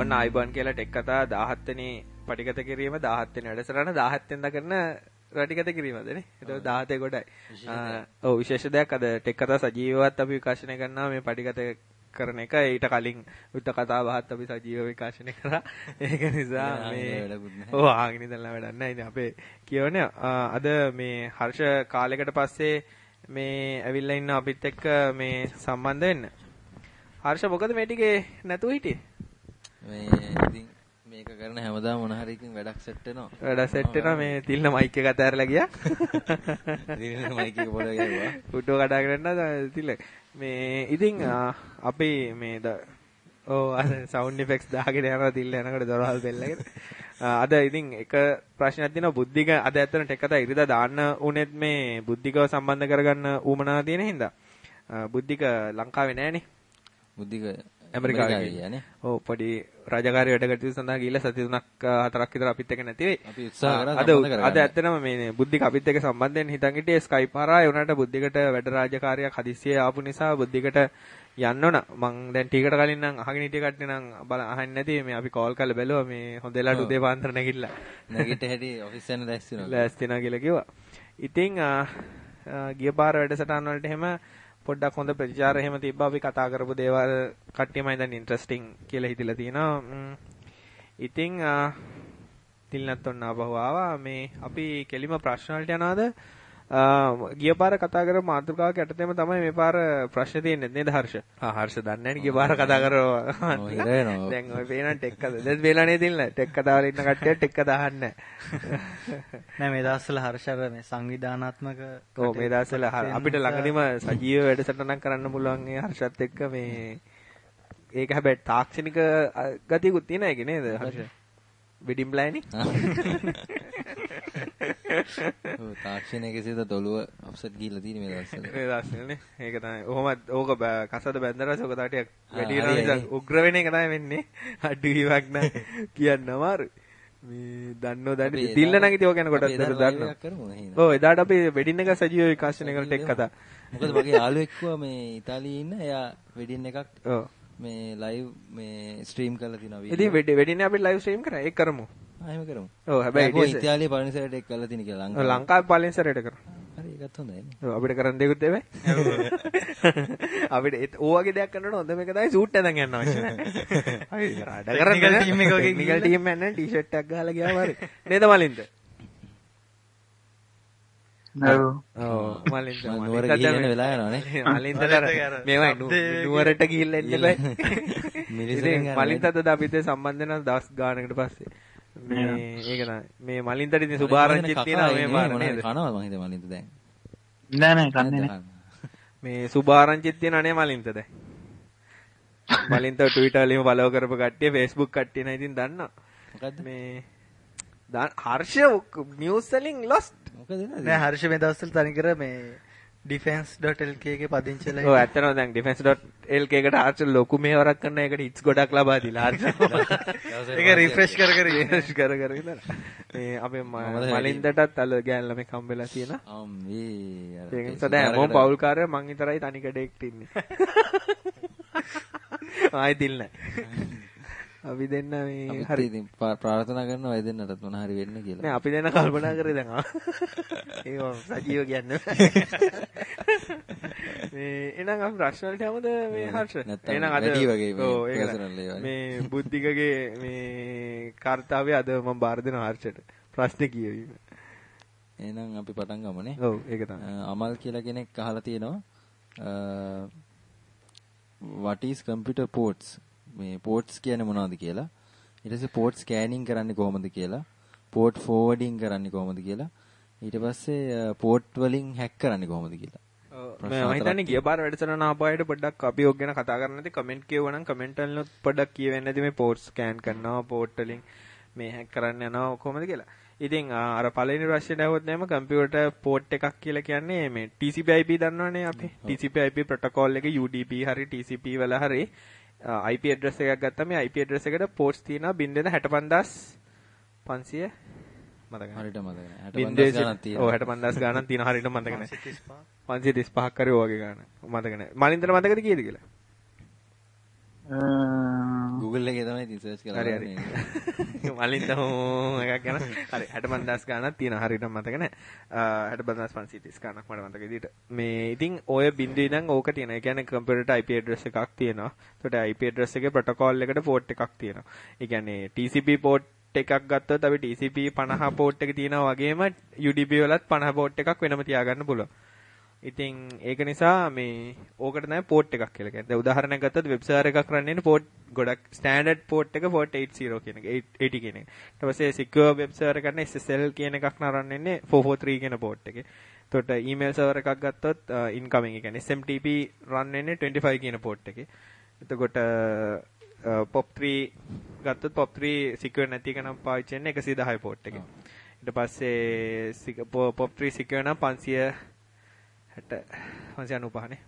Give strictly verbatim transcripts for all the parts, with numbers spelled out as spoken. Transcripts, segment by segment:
ඔන්න අයිබෝන් කියලා ටෙක් කතා දහහත් වෙනි පටිගත කිරීම දහහත් වෙනි වැඩසටහන දහහත් වෙනිදා කරන රටිගත කිරීමද නේ. ඒක දහහතේ ගොඩයි. ඔව් විශේෂ දෙයක් අද ටෙක් කතා සජීවවත් අපි විකාශනය කරනවා මේ පටිගත කරන එක. ඊට කලින් උත්ත කතා බහත් අපි සජීව විකාශනය කරා. ඒක නිසා මේ ඔව් ආගෙන ඉඳලා වැඩක් නැහැ. ඉතින් අපේ කියවනේ අද මේ හර්ෂ කාලයකට පස්සේ මේ ඇවිල්ලා ඉන්න අපිත් එක්ක මේ සම්බන්ධ වෙන්න. හර්ෂ මොකද මේ ටිකේ නැතුව හිටියේ? මේ ඉතින් මේක කරන හැමදාම මොන හරි එකකින් වැඩක් සෙට් වෙනවා. වැඩක් සෙට් වෙනවා මේ තිල්න මයික් එක අතහැරලා ගියා. තිල්න මයික් එක පොඩ ගියා. ෆොටෝ කඩාගෙන යනවා තිල්ල. මේ ඉතින් අපි මේ ඔව් අර සවුන්ඩ් ඉෆෙක්ට්ස් දාගෙන යනවා තිල්ල යනකොට දොරවල් බෙල්ලගෙන. අද ඉතින් එක ප්‍රශ්නයක් තියෙනවා බුද්ධික අද ඇත්තට ටෙක් කතා ඉරිදා දාන්න උනේත් මේ බුද්ධිකව සම්බන්ධ කරගන්න ඌමනාව තියෙන හින්දා. බුද්ධික ලංකාවේ නෑනේ. බුද්ධික ඇමරිකාවේ යන්නේ. ඔව් පොඩි රාජකාරී වැඩ කටයුතු සඳහා ගිහිල්ලා සති තුනක් හතරක් විතර අපිත් එක්ක නැති වෙයි. අපි උත්සාහ කරා අද අද ඇත්තටම මේ බුද්ධික අපිත් එක්ක සම්බන්ධ වෙන්න හිතන් හිටියේ ස්කයිප් හරහා ඒ උනාට බුද්ධිකට වැඩ රාජකාරියක් හදිස්සියේ ආපු නිසා බුද්ධිකට යන්න ඕන. මං දැන් ටිකට කලින් නම් අහගෙන හිටිය කට්ටිය නම් බල අහන්නේ නැති මේ අපි කෝල් කරලා බැලුවා මේ හොඳ වෙලාවට උදේ පාන්දර නැගිටලා. නැගිට හැටි ඔෆිස් යන ලෑස්ති වෙනවා. ලෑස්ති වෙනවා කියලා කිව්වා. ඉතින් ගිය පාර වැඩසටහන් වලට එහෙම පොඩ්ඩක් හොඳ ප්‍රතිචාර එහෙම තිබ්බා. අපි කතා කරපු දේවල් කට්ටියම ඉතින් ඉන්ටරෙස්ටිං කියලා හිතලා තියෙනවා. ඉතින් තිල්නත් ඔන්න ආපහු ආවා. මේ අපි කෙලිම ප්‍රශ්න වලට යනවාද? ගිය පාර කතා කරපු මාතෘකාවක යටතේම තමයි මේ පාර ප්‍රශ්න තියෙන්නේ නේද හර්ෂ? ආ හර්ෂ දන්නේ නැහැ නේ ගිය පාර කතා කරා. දැන් ඔය පේන ටෙක් කතා. දැන් වෙලා නේ තිල්න. ටෙක් කතා වල ඉන්න කට්ටිය ටෙක් කතා අහන්නේ නැහැ. නෑ මේ දවස්වල හර්ෂර මේ සංවිධානාත්මක ඔව් මේ දවස්වල අපිට ළඟදීම සජීව වැඩසටහනක් කරන්න පුළුවන් ඒ හර්ෂත් එක්ක මේ ඒක හැබැයි තාක්ෂණික ගතියකුත් තියෙන එක නේද හර්ෂ? වෙඩින් ප්ලෑනින් ඔව් තාක්ෂණයේ සිට තොලුව ඔෆ්සෙට් ගිහිල්ලා තියෙන මේ දවස්වල. මේ දවස්වල නේ. ඒක තමයි. ඔහොමත් ඕක කසද බැන්දරස ඔක තාටියක් වැඩි වෙනවා නිසා උග්‍ර වෙන එක තමයි වෙන්නේ. අඩුවීමක් නැහැ කියන්න අමාරුයි. මේ දන්නෝ දන්නේ තිල්ල නම් ඉතින් ඔය ගැන කොටස් දෙක දන්නවා. ඔව් එදාට අපි වෙඩින් එක සජීව විකාශනය කරලා ටෙක් කතා. මොකද මගේ යාළුවෙක් කිව්වා මේ ඉතාලියේ ඉන්න එයා වෙඩින් එකක් ඔව් මේ ලයිව් මේ ස්ට්‍රීම් කරලා තිනවා වීඩියෝ. ඉතින් වෙඩින් එක අපි ලයිව් ස්ට්‍රීම් කරා. ඒක කරමු. ආ එහෙම කරමු. ඔව් හැබැයි ඉතාලියේ පළවෙනි සැරේට ඒක කරලා තියෙන කියලා ලංකාවේ. ලංකාවේ පළවෙනි සැරේට කරා. හරි ඒකත් හොඳයි නේ. ඔව් අපිට කරන්න දෙයක්වත් එවයි. අපිට ඕ වගේ දෙයක් කරනකොට හොඳ මේක තමයි සූට් එකෙන් යන්න අවශ්‍ය නැහැ. හරි රාඩ කරන්න ටීම් එක වගේ ටෙක්නිකල් ටීම් එකක් නේ ටී-ෂර්ට් එකක් ගහලා ගියාම හරි. නේද මලින්ද? ඔව්. ඔව් මලින්ද නුවර ගිහින් වෙලා යනවානේ. මලින්දට මේවයි නුවරට ගිහිල්ලා එන්න බෑ. මිලිසෙන් මලින්දට අපිත් සම්බන්ධ වෙන දවස් ගානකට පස්සේ. මේ ඒක තමයි. මේ මලින්දට ඉතින් සුභාරංචිත් තියෙනවා මේ පාර නේද? කනවා මම හිතේ මලින්ද දැන්. නෑ නෑ කන්නේ නෑ. මේ සුභාරංචිත් තියෙනවා නේ මලින්ද දැන්. මලින්ද Twitter වලින් follow කරපු කට්ටිය Facebook කට්ටිය නෑ ඉතින් දන්නවා. මොකද්ද? මේ හර්ෂ නිවුස් වලින් lost. මොකද නෑ හර්ෂ මේ දවස්වල තනිකර මේ defense dot l k එකේ පදිංචිලා ඔව් ඇත්තටම දැන් defense dot l k එකට හර්ෂ ලොකු මේවරක් කරන එකට හිට්ස් ගොඩක් ලබා දීලා හර්ෂ ඒක රිෆ්‍රෙෂ් කර කර රිෆ්‍රෙෂ් කර කර ඉඳලා මේ අපේ මලින්දටත් අල ගෑන් ළමෙක් හම්බෙලා තියෙනවා අම්මේ ඒක නිසා දැන් මොම් පවුල් කාර්යය මං විතරයි තනි කඩේකට ඉන්නේ ආයි දිල් නැහැ අපි දෙන්න මේ හරි ඉතින් ප්‍රාර්ථනා කරනවා ඒ දෙන්නටත් මොන හරි වෙන්න කියලා. නෑ අපි දෙන්න කල්පනා කරේ දැන් ආ. ඒක සජීව කියන්නේ. මේ එහෙනම් අපි ප්‍රශ්න වලට යමුද මේ හර්ෂ? එහෙනම් අද මේ බුද්ධිකගේ මේ කාර්යය අද මම බාර දෙනවා හර්ෂට. ප්‍රශ්න කියවීම. එහෙනම් අපි පටන් ගමුනේ. ඔව් ඒක තමයි. අමල් කියලා කෙනෙක් අහලා තියෙනවා what is computer ports මේ පෝට්ස් කියන්නේ මොනවද කියලා ඊට පස්සේ පෝට් ස්කෑනින් කරන්නේ කොහොමද කියලා පෝට් ෆෝවර්ඩින් කරන්නේ කොහොමද කියලා ඊට පස්සේ පෝට් වලින් හැක් කරන්නේ කොහොමද කියලා ඔව් මම හිතන්නේ ගිය පාර වැඩසටහන ආපුවාට පොඩ්ඩක් අපි ඔක් ගැන කතා කරන්න නැති කමෙන්ට් කියවනම් කමෙන්ට් වලින් පොඩ්ඩක් කියවෙන්නේ නැති මේ පෝට් ස්කෑන් කරනවා පෝට් වලින් මේ හැක් කරන්න යනවා කොහොමද කියලා ඉතින් අර පළවෙනි ප්‍රශ්නේ ඇහුවොත් නේම කම්පියුටර් පෝට් එකක් කියලා කියන්නේ මේ T C P I P දන්නවනේ අපි T C P I P protocol එක U D P හරි T C P වල හරි I P address එකක් ගත්තාම මේ I P address එකට ports තියෙනවා බිංදුව හැටපන්දාස් පන්සිය මතක නැහැ හරියට මතක නැහැ හැටපන්දාස් ගණන් තියෙනවා ඔව් හැටපන්දාස් ගණන් තියෙනවා හරියට මතක නැහැ පන්සිය තිස්පහක් හරි ඔය වගේ ගණන් මතක නැහැ මලින්දට මතකද කීයද කියලා Google එකේ තමයි ඉතින් සර්ච් කරලා හරි හරි. මලින් තම එකක් ගන්න. හරි හැට පන්දාස් ගානක් තියෙනවා හරියට මතක නැහැ. හැට පන්දාස් පන්සිය තිස් ගානක් මට මතක විදිහට. මේ ඉතින් ඔය බින්දුවේ ඉඳන් ඕක තියෙනවා. ඒ කියන්නේ කම්පියුටරට I P address එකක් තියෙනවා. ඒකට I P address එකේ protocol එකට port එකක් තියෙනවා. ඒ කියන්නේ T C P port එකක් ගත්තොත් අපි T C P පනහ port එක තියෙනවා වගේම U D P වලත් පනහ port එකක් වෙනම තියාගන්න පුළුවන්. ඉතින් ඒක නිසා මේ ඕකට තමයි port එකක් කියලා කියන්නේ. දැන් උදාහරණයක් ගත්තොත් වෙබ් සර්වර් එකක් රන් වෙන්නේ port ගොඩක් ස්ටෑන්ඩඩ් port එක port eighty කියන එක eighty කියන එක. ඊට පස්සේ secure web server එකක් ගන්න S S L කියන එකක් නරන් වෙන්නේ four forty-three කියන port එකේ. එතකොට email server එකක් ගත්තොත් incoming ඒ කියන්නේ S M T P run වෙන්නේ twenty-five කියන port එකේ. එතකොට pop three ගත්තොත් pop three secure නැති එක නම් පාවිච්චි වෙන්නේ one ten port එකේ. ඊට පස්සේ pop three secure නම් five sixty five ninety-five නේ.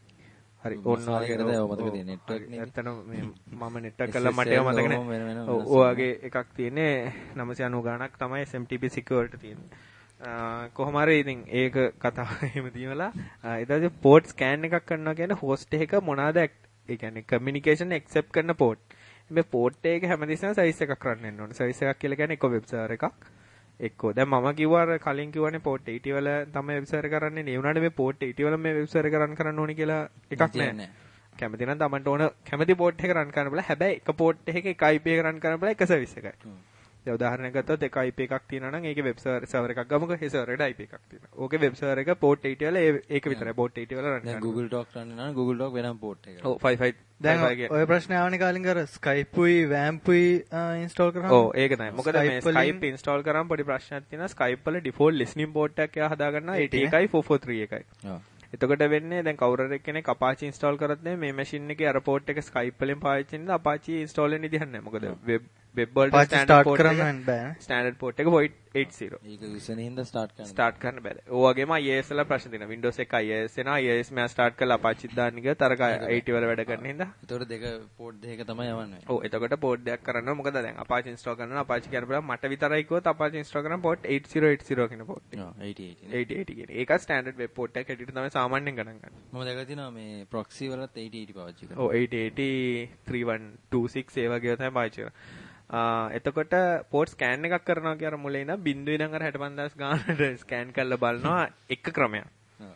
හරි ඕන්න ඔයකටද ඔය මතක තියෙන නෙට්වර්ක් නේ. ඇත්තටම මේ මම නෙට්වර්ක් කළා මට ඒව මතක නැහැ. ඔව් ඔයගේ එකක් තියෙන්නේ nine ninety ගාණක් තමයි S M T P secure වලට තියෙන්නේ. කොහොම හරි ඉතින් ඒක කතාව එහෙම තියවලා ඊට පස්සේ port scan එකක් කරනවා කියන්නේ host එක මොනවාද ඒ කියන්නේ communication accept කරන port. මේ port එකේ හැමදෙස්සම size එකක් රන් වෙන්න ඕනේ. size එකක් කියලා කියන්නේ එක web server එකක්. එක්කෝ දැන් මම කිව්වා කලින් කිව්වනේ port eighty වල තමයි වෙබ් සර්වර් කරන්නේ නේ උනාට මේ port eighty වල මේ වෙබ් සර්වර් එක රන් කරන්න ඕනේ කියලා එකක් නැහැ. කැමති නම් තමන්ට ඕන කැමති port එක රන් කරන්න බලා හැබැයි එක port එකක එක I P එක රන් කරන්න බලා එක සර්විස් එකයි. දැන් උදාහරණයක් ගත්තොත් එක I P එකක් තියෙනවා නම් ඒකේ වෙබ් සර්වර් එකක් ගමුකෝ ඒ සර්වර් එකට I P එකක් තියෙනවා. ඕකේ වෙබ් සර්වර් එක port eighty වල ඒක විතරයි port eighty වල රන් කරන්නේ. දැන් Google Doc රන් වෙනවා නම් Google Doc වෙනම port එකක්. ඔව් fifty-five දැන් ඔය ප්‍රශ්නේ ආවනේ කාලින් කර Skype උයි Wamp උයි ඉන්ස්ටෝල් කරාම ඔව් ඒක තමයි. මොකද මේ Skype ඉන්ස්ටෝල් කරාම පොඩි ප්‍රශ්නයක් තියෙනවා. Skype වල default listening port එකක් එයා හදා ගන්නවා eighty එකයි four forty-three එකයි. ඔව්. එතකොට වෙන්නේ දැන් කවුරු හරි කෙනෙක් Apache install කරත් මේ machine එකේ අර port එක Skype වලින් පාවිච්චි කරන Apache install වෙන්න විදිහක් නැහැ. මොකද web web වලට standard port එක standard port එක point eight zero. ඒක විසනින්ද start කරන්න. start කරන්න බෑ. ඔය වගේම I I S වල ප්‍රශ්න තියෙනවා. Windows එක I I S එනවා. I I S මෙයා start කරලා Apache දාන්න ගියොත් අර eighty වල වැඩ කරන හින්දා. එතකොට දෙක port දෙක තමයි යවන්නේ. ඔව් එතකොට port දෙකක් කරනවා. මොකද දැන් Apache install කරනවා. Apache කියන බලා මට විතරයි කිව්වොත් Apache install කරන port eighty eighty කියන port එක. ඔව් eighty eighty. eighty eighty කියන. ඒක standard web port එකක් හැටියට තමයි සාමාන්‍යයෙන් ගණන් ගන්න. මම දැකලා තියෙනවා මේ proxy වලත් eighty eighty පාවිච්චි කරනවා. ඔව් eighty eighty three one two six ඒ වගේ තමයි පාවිච්චි කරන්නේ. එතකොට port scan එකක් කරනවා කියන මුලින් ඉඳන් බිංදුවේ ඉඳන් අර sixty five thousand ගානට scan කරලා බලනවා එක ක්‍රමයක්.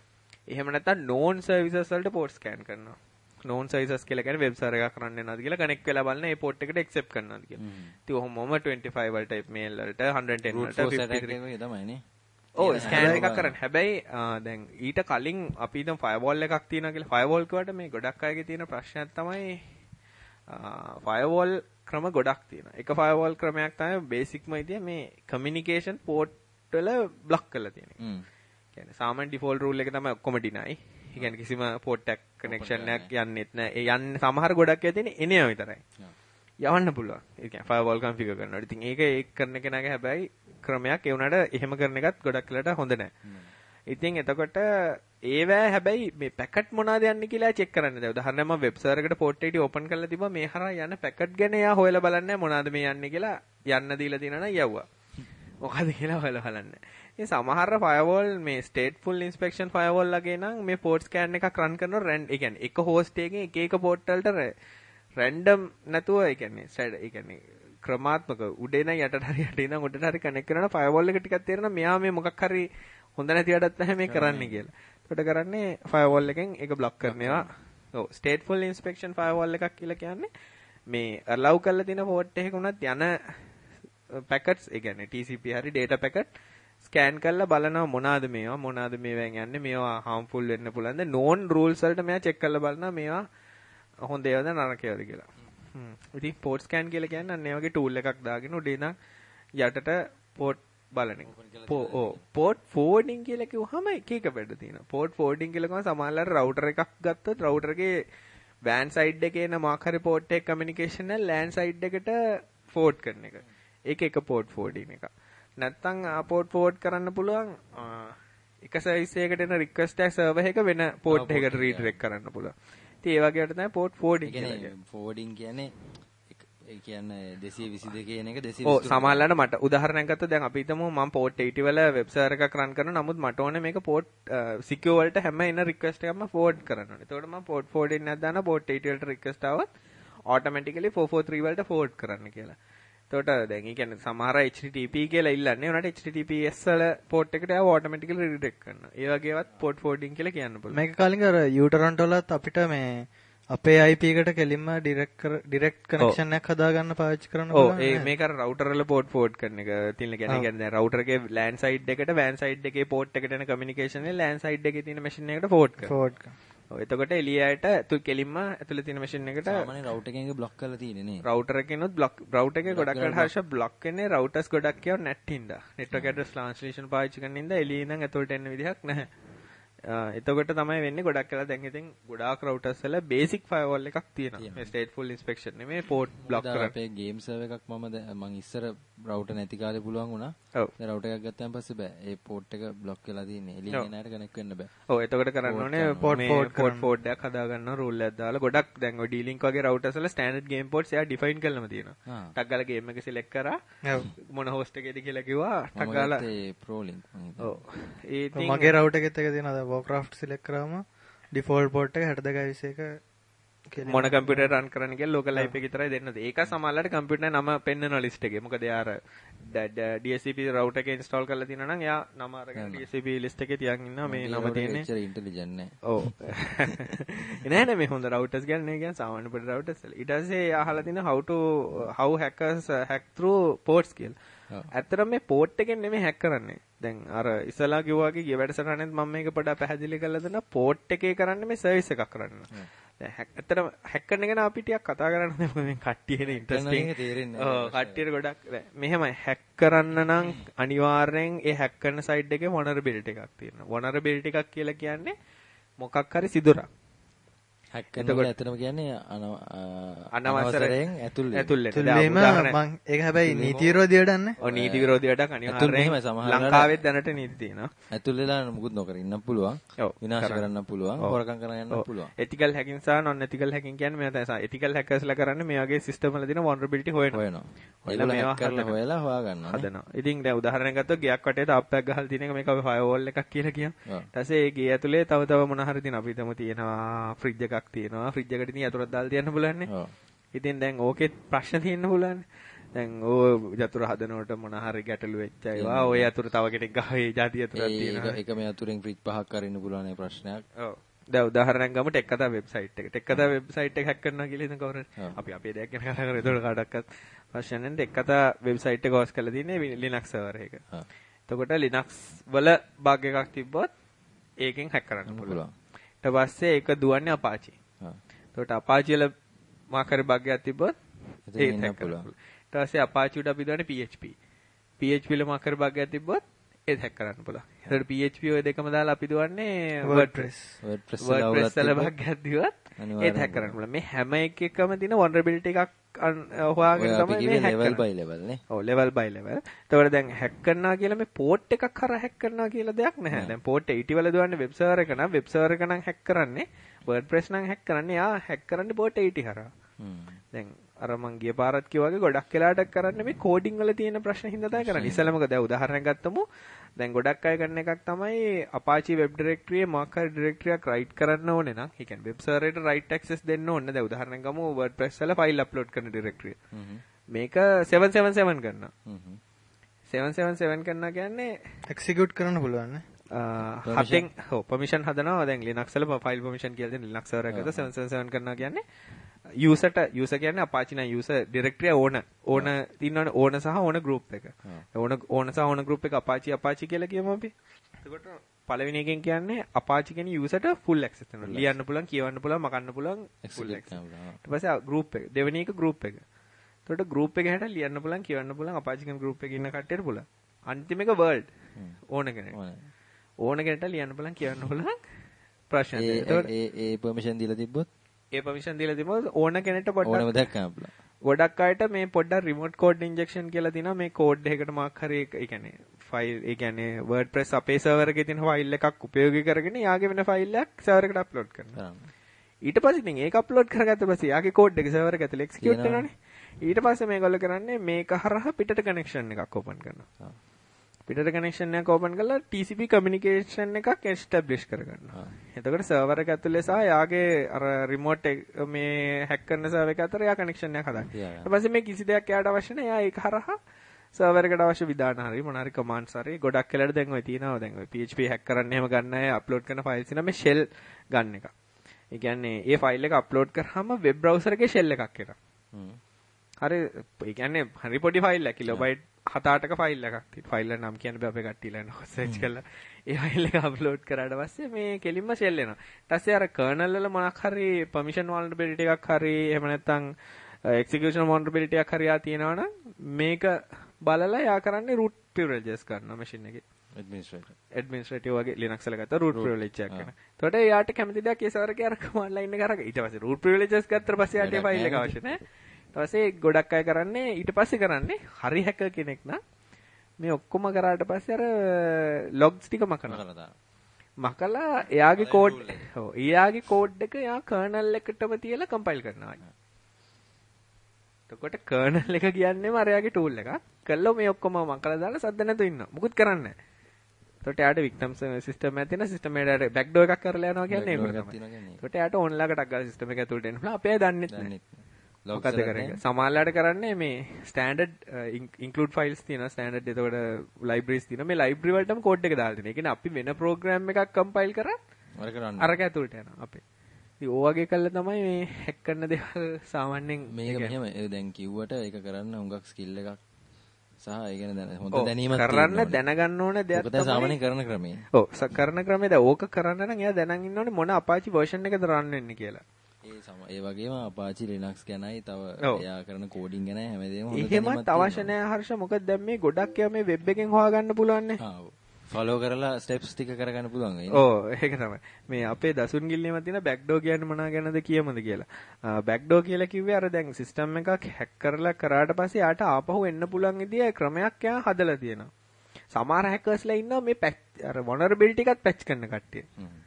එහෙම නැත්නම් known services වලට port scan කරනවා. known services කියලා කියන්නේ web server එකක් රන් වෙනවාද කියලා connect වෙලා බලන ඒ port එකට accept කරනවාද කියලා. ඉතින් ඔහොමම twenty-five වලට mail වලට one ten වලට fifty-three වගේ තමයි නේ. ඔව් scan එකක් කරන්න. හැබැයි දැන් ඊට කලින් අපි දැන් firewall එකක් තියෙනවා කියලා firewall කියවට මේ ගොඩක් අයගේ තියෙන ප්‍රශ්නයක් තමයි firewall ක්‍රම ගොඩක් තියෙනවා. එක firewall ක්‍රමයක් තමයි බේසික්ම ඉතින් මේ communication port වල block කරලා තියෙන එක. හ්ම්. කියන්නේ සාමාන්‍ය default rule එක තමයි ඔක්කොම deny. ඒ කියන්නේ කිසිම port එක connection එකක් යන්නෙත් නැහැ. ඒ යන්නේ සමහර ගොඩක් ඒවා තියෙන්නේ එනවා විතරයි. යවන්න පුළුවන්. ඒ කියන්නේ firewall configure කරනවා. ඉතින් ඒක ඒක කරන කෙනාගේ හැබැයි ක්‍රමයක් ඒ උනාට එහෙම කරන එකත් ගොඩක් වෙලාට හොඳ නැහැ. ඉතින් එතකොට ඒවැ හැබැයි මේ පැකට් මොනවද යන්නේ කියලා චෙක් කරන්න. දැන් උදාහරණයක් මම වෙබ් සර්වර් එකට port eighty open කරලා තිබ්බා මේ හරහා යන පැකට් ගැන එයා හොයලා බලන්නේ මොනවද මේ යන්නේ කියලා යන්න දීලා තියෙනවා නම් යවුවා. මොකද කියලා හොයලා බලන්නේ. ඉතින් සමහර firewall මේ stateful inspection firewall ලගේ නම් මේ port scan එකක් run කරනකොට ඒ කියන්නේ එක host එකකින් එක එක port වලට random නැතුව ඒ කියන්නේ ඒ කියන්නේ ක්‍රමාත්මක උඩේ නම් යටට හරි යටින් නම් උඩට හරි connect කරනවා firewall එක ටිකක් තේරෙනවා මෙයා මේ මොකක් හරි හොඳ නැති වැඩක් නැහැ මේ කරන්නේ කියලා. ඒකට කරන්නේ firewall එකෙන් ඒක block කරනවා. ඔව් stateful inspection firewall එකක් කියලා කියන්නේ මේ allow කරලා තියෙන port එකක උනත් යන packets ඒ කියන්නේ T C P හරි data packet scan කරලා බලනවා මොනවාද මේවා මොනවාද මේවෙන් යන්නේ මේවා harmful වෙන්න පුළුවන්ද known rules වලට මෙයා check කරලා බලනවා මේවා හොඳ ඒවාද නරක ඒවාද කියලා. හ්ම්. ඉතින් port scan කියලා කියන්නේ අන්න ඒ වගේ tool එකක් දාගෙන උඩේ ඉඳන් යටට port බලන එක. ඔව් port forwarding කියලා කිව්වහම එක එක වැඩ තියෙනවා. port forwarding කියලා කියනවා සමහරවල් router එකක් ගත්තොත් router එකේ WAN side එකේ එන මොකක් හරි port එක communication එක LAN side එකට forward කරන එක. ඒක එක port forwarding එකක්. නැත්තම් port forward කරන්න පුළුවන් එක service එකකට එන request එක server එක වෙන port එකකට redirect කරන්න පුළුවන්. ඉතින් ඒ වගේ වලට තමයි port forwarding කියන්නේ. forwarding කියන්නේ ඒ කියන්නේ two twenty-two කියන එක two twenty-two. ඔව් සමහරවල්ලාට මට උදාහරණයක් ගත්තොත් දැන් අපි හිතමු මම port eighty වල වෙබ් සර්වර් එකක් run කරනවා නමුත් මට ඕනේ මේක port secure වලට හැම එන request එකක්ම forward කරන්න ඕනේ. එතකොට මම port forwarding එකක් දානවා port eighty වලට request ආවත් automatically four forty-three වලට forward කරන්න කියලා. එතකොට දැන් ඒ කියන්නේ සමහර H T T P කියලා ඉල්ලන්නේ උනාට H T T P S වල port එකට ආව automatically redirect කරනවා. ඒ වගේවත් port forwarding කියලා කියන්න පුළුවන්. මේක කලින් අර uTorrent වලත් අපිට මේ අපේ I P එකට කෙලින්ම direct direct connection එකක් හදාගන්න පාවිච්චි කරන්න පුළුවන්. ඔව් ඒ මේක අර router වල port forward කරන එක තියෙන කියන්නේ කියන්නේ දැන් router එකේ LAN side එකට WAN side එකේ port එකට එන communication එක LAN side එකේ තියෙන machine එකකට forward කරනවා. forward කරනවා. ඔව් එතකොට එළියට ඇතුල් කෙලින්ම ඇතුලේ තියෙන machine එකට සාමාන්‍ය router එකෙන් block කරලා තියෙන්නේ නේ. router එකෙනුත් block router එකේ ගොඩක් වෙලාවට හර්ෂ block වෙන්නේ routers ගොඩක් කියව net හින්දා. network address translation පාවිච්චි කරන හින්දා එළියේ ඉඳන් ඇතුලට එන්න විදිහක් නැහැ. එතකොට තමයි වෙන්නේ ගොඩක් වෙලා දැන් ඉතින් ගොඩාක් routers වල basic firewall එකක් තියෙනවා. මේ stateful inspection නෙමෙයි port block කරන්න. අපේ game server එකක් මම මම ඉස්සර router නැති කාලේ පුළුවන් වුණා. දැන් router එකක් ගත්තාන් පස්සේ බෑ. ඒ port එක block වෙලා තියෙන්නේ. එළියෙන් එනකට connect වෙන්න බෑ. ඔව් එතකොට කරන්න ඕනේ port forward port forward එකක් හදා ගන්නවා rule එකක් දාලා ගොඩක් දැන් ඔය D-Link වගේ routers වල standard game ports එයා define කරලම තියෙනවා. ටක් ගාලා game එක select කරා. මොන host එකේද කියලා කිව්වා ටක් ගාලා ඒ pro link මම ඔව් ඒ ඉතින් මගේ router එකෙත් එක තියෙනවා Warcraft select කරාම default port එක sixty-two twenty-one එක මොන කම්පියුටර් රන් කරන්න කියලා local I P එක විතරයි දෙන්නද. ඒක සමහරවිට කම්පියුටර් නම පෙන්නන ලිස්ට් එකේ. මොකද එයා අර D S C P router එක install කරලා තියෙනවා නම් එයා නම අරගෙන D S C P list එකේ තියන් ඉන්නවා මේ නම තියෙන්නේ. ඒක intelligent නෑ. ඔව්. නෑ නෑ මේ හොඳ routers ගන්න කියන්නේ සාමාන්‍ය පොඩි routers වල. ඊට පස්සේ අහලා තියෙන how to how hackers hack through ports කියලා. ඇත්තටම මේ port එකෙන් නෙමෙයි hack කරන්නේ. දැන් අර ඉස්සලා කිව්වා වගේ ගිය වැඩසටහනෙත් මම මේක පොඩ්ඩක් පැහැදිලි කරලා දෙනවා. port එකේ කරන්නේ මේ service එකක් කරන්න. දැන් ඇත්තටම hack කරන එක නම් අපි ටිකක් කතා කරන්න දැන් මේ කට්ටියට ඉන්ටරෙස්ටිං ඔව් කට්ටියට ගොඩක් මෙහෙමයි hack කරන්න නම් අනිවාර්යෙන් ඒ hack කරන site එකේ vulnerability එකක් තියෙනවා. vulnerability එකක් කියලා කියන්නේ මොකක් හරි සිදුරක්. hack කරනවා ඇත්තටම කියන්නේ අනවසරයෙන් ඇතුල් ඇතුල් වෙන. මම ඒක හැබැයි නීති විරෝධී වැඩක් නේ. ඔව් නීති විරෝධී වැඩක් අනිවාර්යෙන් ලංකාවෙත් දැනට නීති තියෙනවා. ඇතුල් වෙලා මුකුත් නොකර ඉන්න පුළුවන්. විනාශ කරන්න පුළුවන්. හොරකම් කරන්න යන්න පුළුවන්. ethical hacking සහ non ethical hacking කියන්නේ මේ තමයි. ethical hackers ලා කරන්නේ මේ වගේ system වල තියෙන vulnerability හොයනවා. හොයනවා. හොයලා මේවා කරලා හොයලා හොයා ගන්නවා. හදනවා. ඉතින් දැන් උදාහරණයක් ගත්තොත් ගෙයක් වටේ තාප්පයක් ගහලා තියෙන එක මේක අපි firewall එකක් කියලා කියමු. ඊට පස්සේ ඒ ගේ ඇතුලේ තව තව මොන හරි තියෙනවා. අපි හිතමු තියෙනවා fridge එකක් තියෙනවා. fridge එකට ඉතින් යතුරක් දාලා තියන්න පුළුවන් නේ. ඔව්. ඉතින් දැන් ඕකෙත් ප්‍රශ්න තියෙන්න පුළුවන්. දැන් ඕ යතුර හදනකොට මොන හරි ගැටලු වෙච්ච ඒවා ඔය යතුර තව කෙනෙක් ගහේ ಜಾති යතුරක් තියෙනවා. ඒක එකම යතුරෙන් ෆ්‍රිජ් පහක් කරින්න පුළුවන් ඒ ප්‍රශ්නයක්. ඔව්. දැන් උදාහරණයක් ගමු ටෙක් කතා වෙබ්සයිට් එක. ටෙක් කතා වෙබ්සයිට් එක හැක් කරනවා කියලා හිතන කවුරුහරි. අපි අපේ දෙයක් ගැන කතා කරා. ඒතකොට කාටවත් ප්‍රශ්න නැහැ. ටෙක් කතා වෙබ්සයිට් එක හොස් කරලා තියෙන්නේ Linux server එක. හා. එතකොට Linux වල බග් එකක් තිබ්බොත් ඒකෙන් හැක් කරන්න පුළුවන්. ඊට පස්සේ ඒක දුවන්නේ Apache. හා. එතකොට Apache වල මාකරි බග් එකක් තිබ්බොත් ඒක හැක් කරන්න පුළුවන්. ඊට පස්සේ Apache උඩ අපි දාන්නේ P H P. P H P වල මාකරි බග් එකක් තිබ්බොත් ඒක හැක් කරන්න පුළුවන්. ඒතකොට P H P ඔය දෙකම දාලා අපි දුවන්නේ WordPress. WordPress වල බග් එකක් දිවත් ඒක හැක් කරන්න පුළුවන්. මේ හැම එකකම තියෙන vulnerability එකක් හොයාගෙන තමයි මේ hack level by level නේ. ඔව් level by level. එතකොට දැන් hack කරනවා කියලා මේ port එකක් හරහා hack කරනවා කියලා දෙයක් නැහැ. දැන් port eighty වල දුවන්නේ web server එක නම් web server එක නම් hack කරන්නේ WordPress නම් hack කරන්නේ යා hack කරන්නේ port eighty හරහා. දැන් අර මං ගිය පාරත් කිව්වා වගේ ගොඩක් වෙලාට කරන්නේ මේ coding වල තියෙන ප්‍රශ්න හින්දා තමයි කරන්නේ. ඉස්සෙල්ලා මොකද දැන් උදාහරණයක් ගත්තමු. දැන් ගොඩක් අය කරන එකක් තමයි Apache web directory එකේ මොකක් හරි directory එකක් write කරන්න ඕනේ නම්, ඒ කියන්නේ web server එකට write access දෙන්න ඕනේ. දැන් උදාහරණයක් ගමු WordPress වල file upload කරන directory. මේක seven seven seven කරනවා. seven seven seven කරනවා කියන්නේ execute කරන්න පුළුවන් නේ. හතෙන් ඔව් permission හදනවා. දැන් Linux වල file permission කියලා දෙන Linux server එකකට seven seven seven කරනවා කියන්නේ user ට user කියන්නේ Apache නම් user directory owner owner තින්නවනේ owner සහ owner group එක. owner owner සහ owner group එක Apache Apache කියලා කියමු අපි. එතකොට පළවෙනි එකෙන් කියන්නේ Apache කියන user ට full access කරනවා. ලියන්න පුළුවන්, කියවන්න පුළුවන්, මකන්න පුළුවන් full access. ඊට පස්සේ group එක. දෙවෙනි එක group එක. එතකොට group එකේ හැට ලියන්න පුළුවන්, කියවන්න පුළුවන් Apache කියන group එකේ ඉන්න කට්ටියට පුළුවන්. අන්තිම එක world owner කෙනෙක්. owner කෙනෙක්ට ලියන්න පුළුවන්, කියවන්න පුළුවන් ප්‍රශ්න. එතකොට ඒ ඒ permission දීලා තිබ්බොත් ඒ permission දීලා තිබ්බොත් ඕන කෙනෙක්ට පොඩ්ඩක් ඕනම දෙයක් කරන්න පුළුවන්. ගොඩක් අයට මේ පොඩ්ඩක් remote code injection කියලා තියෙනවා. මේ code එකකට මාක් හරි ඒ කියන්නේ file ඒ කියන්නේ WordPress අපේ server එකේ තියෙන file එකක් උපයෝගී කරගෙන යාගේ වෙන file එකක් server එකට upload කරනවා. ඊට පස්සේ ඉතින් ඒක upload කරගත්ත පස්සේ යාගේ code එක server එක ඇතුලේ execute වෙනවනේ. ඊට පස්සේ මේගොල්ලෝ කරන්නේ මේක හරහා පිටට connection එකක් open කරනවා. පිටට කනෙක්ෂන් එකක් ඕපන් කරලා T C P කමියුනිකේෂන් එකක් එස්ටැබ්ලිෂ් කරගන්නවා. එතකොට සර්වර් එක ඇතුලේ සහ යාගේ අර රිමෝට් මේ හැක් කරන සර්වර් එක අතර යා කනෙක්ෂන් එකක් හදන්න. ඊට පස්සේ මේ කිසි දෙයක් යාට අවශ්‍ය නැහැ. යා ඒක හරහා සර්වර් එකට අවශ්‍ය විධාන හරි මොන හරි කමාන්ඩ්ස් හරි ගොඩක් වෙලාට දැන් ඔය තියෙනවා. දැන් ඔය P H P හැක් කරන්න එහෙම ගන්න අය අප්ලෝඩ් කරන ෆයිල්ස් ඉන්න මේ ෂෙල් ගන්න එක. ඒ කියන්නේ ඒ ෆයිල් එක අප්ලෝඩ් කරාම වෙබ් බ්‍රවුසර් එකේ ෂෙල් එකක් එනවා. හරි ඒ කියන්නේ හරි පොඩි ෆයිල් එකක් කිලෝබයිට් හත අටක ෆයිල් එකක් තියෙනවා. ෆයිල් එක නම් කියන්න බෑ අපේ කට්ටියලා නෝ සර්ච් කරලා ඒ ෆයිල් එක අප්ලෝඩ් කරාට පස්සේ මේ කෙලින්ම ෂෙල් එනවා. ඊට පස්සේ අර කර්නල් වල මොනක් හරි permission vulnerability එකක් හරි එහෙම නැත්නම් execution vulnerability එකක් හරි ආ තියෙනවනම් මේක බලලා යා කරන්නේ root privileges ගන්නවා machine එකේ. administrator administrative වගේ Linux වල ගත්තා root privilege එකක් කරන. එතකොට එයාට කැමති දෙයක් ඒ සර්වර් එකේ අර command line එක අරගෙන ඊට පස්සේ root privileges ගත්තට පස්සේ යාට ෆයිල් එක අවශ්‍ය නැහැ. ඊට පස්සේ ගොඩක් අය කරන්නේ ඊට පස්සේ කරන්නේ හරි හැකර් කෙනෙක් නම් මේ ඔක්කොම කරාට පස්සේ අර logs ටික මකනවා. මකලා එයාගේ කෝඩ් ඔව් එයාගේ කෝඩ් එක එයා කර්නල් එකටම තියලා කම්පයිල් කරනවා. එතකොට කර්නල් එක කියන්නේම අර එයාගේ ටූල් එකක්. කළා මේ ඔක්කොම මකලා දාලා සද්ද නැතුව ඉන්නවා. මුකුත් කරන්නේ නැහැ. එතකොට එයාට victim system එකක් තියෙන system එකට backdoor එකක් කරලා යනවා කියන්නේ ඒක තමයි. එතකොට එයාට online එකක් ගාලා system එක ඇතුළට එන්න පුළුවන්. අපේ දන්නෙත් නැහැ. මොකද කරන්නේ? සමහරලාට කරන්නේ මේ standard include files තියෙනවා. standard එතකොට libraries තියෙනවා. මේ library වලටම code එක දාලා තියෙනවා. ඒ කියන්නේ අපි වෙන program එකක් compile කරා අර කරන්නේ. අරක ඇතුළට යනවා අපේ. ඉතින් ඕ වගේ කළා තමයි මේ hack කරන දේවල් සාමාන්‍යයෙන් මේක මෙහෙම දැන් කිව්වට ඒක කරන්න හුඟක් skill එකක් සහ ඒ කියන්නේ හොඳ දැනීමක් කරන්න දැනගන්න ඕන දෙයක් තමයි. ඒක සාමාන්‍යයෙන් කරන ක්‍රමය. ඔව් කරන ක්‍රමය දැන් ඕක කරන්න නම් එයා දැනන් ඉන්න ඕනේ මොන Apache version එකද run වෙන්නේ කියලා. ඒ සම ඒ වගේම Apache Linux ගැනයි තව එයා කරන coding ගැනයි හැමදේම හොඳ දැනීමක් තියෙනවා. එහෙමත් අවශ්‍ය නැහැ හර්ෂ. මොකද දැන් මේ ගොඩක් ඒවා මේ වෙබ් එකෙන් හොයාගන්න පුළුවන් නේ. ආ ඔව්. ෆලෝ කරලා ස්ටෙප්ස් ටික කරගන්න පුළුවන් වෙන්නේ. ඔව් ඒක තමයි. මේ අපේ දසුන් ගිල්ලේම තියෙන බෑක්ඩෝර් කියන්නේ මොනවා ගැනද කියමුද කියලා. බෑක්ඩෝර් කියලා කිව්වේ අර දැන් සිස්ටම් එකක් හැක් කරලා කරාට පස්සේ යාට ආපහු එන්න පුළුවන් විදිය ක්‍රමයක් යා හදලා තියෙනවා. සමහර හැකර්ස්ලා ඉන්නවා මේ පැච් අර vulnerability එකත් පැච් කරන කට්ටිය.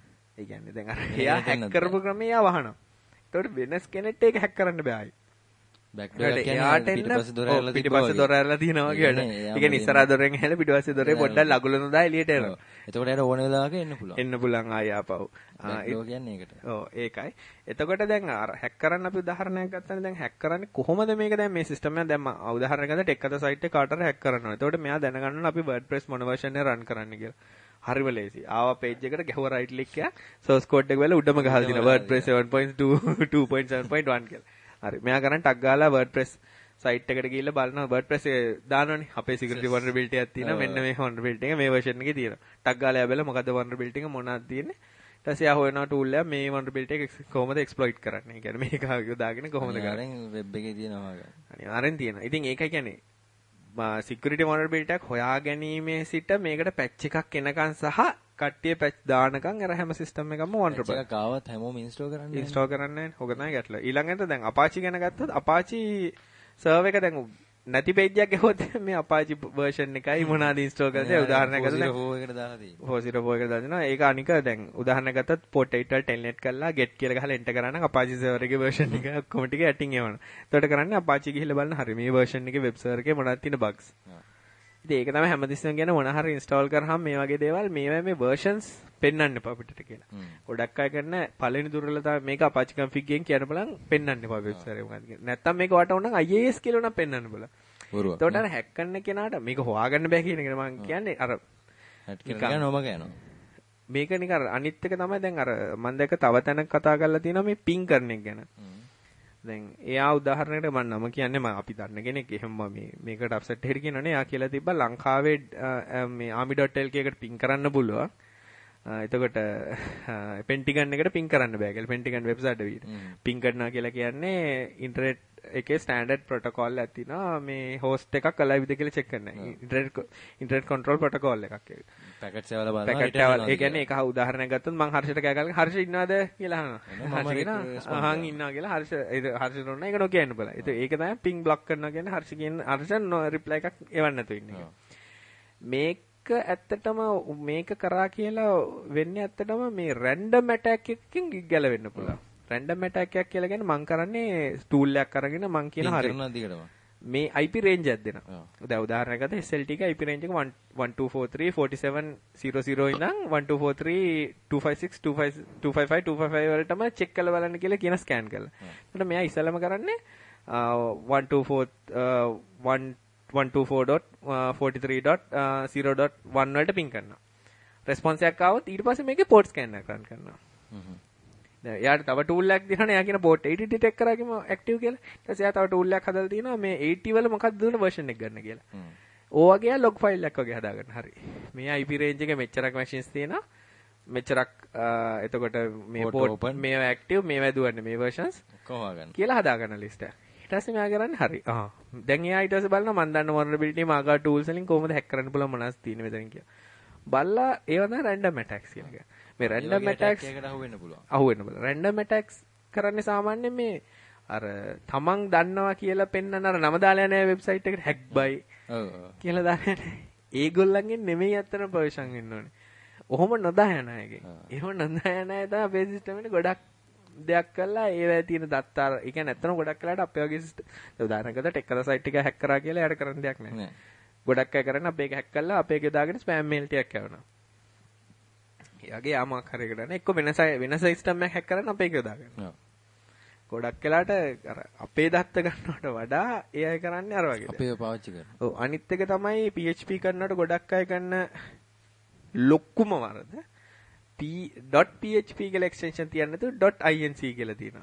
ඒ කියන්නේ දැන් අර එයා හැක් කරපු ක්‍රමය යා වහනවා. ඒකට වෙනස් කෙනෙක්ට ඒක හැක් කරන්න බෑ. බෑක්ඩෝර් කියන්නේ පිටිපස්සේ දොර ඇරලා පිටිපස්සේ දොර ඇරලා තියෙනවා වගේ වැඩ. ඒ කියන්නේ ඉස්සරහා දොරෙන් ඇහලා පිටිපස්සේ දොරේ පොඩ්ඩක් ලකුණු නොදා එළියට එනවා. එතකොට යාට ඕන වෙලාවක එන්න පුළුවන්. එන්න පුළුවන් ආය ආපහු. බෑක්ඩෝර් කියන්නේ ඒකට. ඔව් ඒකයි. එතකොට දැන් අර හැක් කරන්න අපි උදාහරණයක් ගත්තානේ දැන් හැක් කරන්නේ කොහොමද මේක දැන් මේ සිස්ටම් එක දැන් මම උදාහරණයක් ගත්තා ටෙක් අත සයිට් එක කාටර හැක් කරනවා. එතකොට මෙයා දැනගන්න ඕන අපි WordPress මොන version එක run කරන්න කියලා. හරිම ලේසි. ආවා page එකට ගැහුවා right click එක source code එක බලලා උඩම ගහලා දිනවා WordPress seven point two two point seven point one කියලා. හරි. මෙයා කරන්නේ ටක් ගාලා WordPress සයිට් එකට ගිහිල්ලා බලනවා WordPress දානවනේ අපේ security vulnerability එකක් තියෙනවා මෙන්න මේ vulnerability එක මේ version එකේ තියෙනවා ටක් ගාලා යබල මොකද vulnerability එක මොනවද තියෙන්නේ ඊට පස්සේ ආ හොයනවා tool එක මේ vulnerability එක කොහොමද exploit කරන්නේ ඒ කියන්නේ මේක දාගෙන කොහොමද කරන්නේ web එකේ තියෙනවා ගන්න අනිවාර්යෙන් තියෙනවා ඉතින් ඒකයි කියන්නේ security vulnerability එකක් හොයා ගැනීමේ සිට මේකට patch එකක් එනකන් සහ කට්ටිය පැච් දානකම් අර හැම සිස්ටම් එකක්ම vulnerable එකක් ආවත් හැමෝම ඉන්ස්ටෝල් කරන්නේ ඉන්ස්ටෝල් කරන්නේ නැහැ. ඔක තමයි ගැටලුව. ඊළඟට දැන් Apache ගැන ගත්තොත් Apache සර්වර් එක දැන් නැති page එකක් ගහුවොත් මේ Apache version එකයි මොනවාද ඉන්ස්ටෝල් කරලා උදාහරණයක් ගත්තොත් four oh four එකට දාලා තියෙනවා. four oh four එකට දාලා තියෙනවා. ඒක අනික දැන් උදාහරණයක් ගත්තොත් port eight වල telnet කරලා get කියලා ගහලා enter කරා නම් Apache server එකේ version එක ඔක්කොම ටික ඇටින් එවනවා. එතකොට කරන්නේ Apache ගිහිල්ලා බලන්න හරි මේ version එකේ web server එකේ මොනවද තියෙන bugs. ඉතින් ඒක තමයි හැමතිස්සෙම කියන මොන හරි ඉන්ස්ටෝල් කරාම මේ වගේ දේවල් මේවා මේ versions පෙන්වන්න එපා අපිට කියලා. ගොඩක් අය කරන පළවෙනි දුර්වලතාවය මේක Apache config එකෙන් කියන්න බලන් පෙන්වන්න එපා වෙබ් සර්වර් එක මොකක්ද කියලා. නැත්තම් මේක වට උනනම් I A S කියලා නම් පෙන්වන්න බලන්න. බොරුවක්. එතකොට අර හැක් කරන්න කෙනාට මේක හොයාගන්න බෑ කියන එක මම කියන්නේ අර හැක් කරන නොමග යනවා. මේක නිකන් අර අනිත් එක තමයි දැන් අර මම දැක්ක තව තැනක කතා කරලා තියෙනවා මේ ping කරන එක ගැන. දැන් එයා උදාහරණයකට මම නම කියන්නේ මම අපි දන්න කෙනෙක් එහෙම මේ මේකට අප්සෙට් එකකට කියනවනේ එයා කියලා තිබ්බා ලංකාවේ මේ army.lk එකට ping කරන්න පුළුවන්. එතකොට පෙන්ටිගන් එකට ping කරන්න බෑ කියලා පෙන්ටිගන් වෙබ්සයිට් එකට. ping කරනවා කියලා කියන්නේ ඉන්ටර්නෙට් එකේ ස්ටෑන්ඩඩ් ප්‍රොටෝකෝල් එකක් තියෙනවා මේ හෝස්ට් එකක් අලයිව්ද කියලා චෙක් කරන්න. ඉන්ටර්නෙට් ඉන්ටර්නෙට් කන්ට්‍රෝල් ප්‍රොටෝකෝල් එකක් ඒක. පැකට්ස් ඒවල බලනවා. පැකට් ඒවල ඒ කියන්නේ ඒක උදාහරණයක් ගත්තොත් මම හර්ෂට කෑ ගහලා හර්ෂ ඉන්නවද කියලා අහනවා. හර්ෂ කියනවා අහන් ඉන්නවා කියලා හර්ෂ හර්ෂ නෝන ඒක නොකියන්න බලා. ඒක තමයි ping block කරනවා කියන්නේ හර්ෂ කියන හර්ෂ රිප්ලයි එකක් එවන්න නැතුව ඉන්න එක. මේක ඇත්තටම මේක කරා කියලා වෙන්නේ ඇත්තටම මේ රැන්ඩම් ඇටැක් එකකින් ගැලවෙන්න පුළුවන්. රැන්ඩම් ඇටැක් එකක් කියලා කියන්නේ මම කරන්නේ ටූල් එකක් අරගෙන මම කියන හරිය. මේ I P range එකක් දෙනවා. දැන් උදාහරණයක් ගත්තා S L T එක I P range එක one two four three forty-seven zero zero ඉඳන් one two four three two five six two five two five five two five five වලටම check කරලා බලන්න කියලා කියන ස්කෑන් කරලා. එතකොට මෙයා ඉස්සෙල්ලාම කරන්නේ one two four one two four dot forty-three dot zero dot one වලට ping කරනවා. response එකක් ආවොත් ඊට පස්සේ මේකේ port scan එකක් run කරනවා. දැන් යාට තව tool එකක් දෙනවනේ යා කියන port eighty detect කරාගෙම active කියලා. ඊට පස්සේ යා තව tool එකක් හදලා තියෙනවා මේ eighty වල මොකක්ද දුන්න version එක ගන්න කියලා. ඕ වගේ log file එකක් වගේ හදාගන්න. හරි. මේ I P range එකේ මෙච්චරක් machines තියෙනවා. මෙච්චරක් එතකොට මේ port මේවා active මේවා දුවන්නේ මේ versions කොහොම ගන්න කියලා හදාගන්න list එක. ඊට පස්සේ මෙයා කරන්නේ හරි. ආ දැන් එයා ඊට පස්සේ බලනවා මම දන්න vulnerability මාගා tools වලින් කොහොමද hack කරන්න පුළුවන් මොනවද තියෙන්නේ මෙතන කියලා. බලලා ඒව තමයි random attacks කියලා කියන්නේ. මේ random attacks එකකට අහු වෙන්න පුළුවන්. අහු වෙන්න පුළුවන්. random attacks කරන්නේ සාමාන්‍යයෙන් මේ අර තමන් දන්නවා කියලා පෙන්නන අර නම දාලා යන වෙබ්සයිට් එකට hack by ඔව් කියලා දාන්නේ. ඒගොල්ලන්ගෙන් නෙමෙයි අතන පර්ෂන් වෙන්න ඕනේ. ඔහොම නොදා යන අයගේ. එහෙම නොදා යන අය තමයි අපේ සිස්ටම් එකේ ගොඩක් දෙයක් කළා ඒවැය තියෙන දත්ත අර ඒ කියන්නේ ඇත්තටම ගොඩක් වෙලාවට අපේ වගේ සිස්ටම් උදාහරණයකට ටෙක් සයිට් එක hack කරා කියලා යාට කරන්න දෙයක් නැහැ. ගොඩක් අය කරන්නේ අපේ එක hack කළා අපේ එක දාගෙන spam mail ටිකක් යවනවා. එයාගේ ආමක් හරියට නෑ එක්ක වෙනස වෙනස සිස්ටම් එකක් hack කරන්න අපේ එක දාගෙන. ඔව්. ගොඩක් වෙලාට අර අපේ දත්ත ගන්නවට වඩා ඒ අය කරන්නේ අර වගේ. අපේව පාවිච්චි කරනවා. ඔව් අනිත් එක තමයි P H P කරනකොට ගොඩක් අය කරන ලොකුම වරද p.php කියලා එක්ස්ටෙන්ෂන් තියන්න නැතුව .inc කියලා තියෙනවා.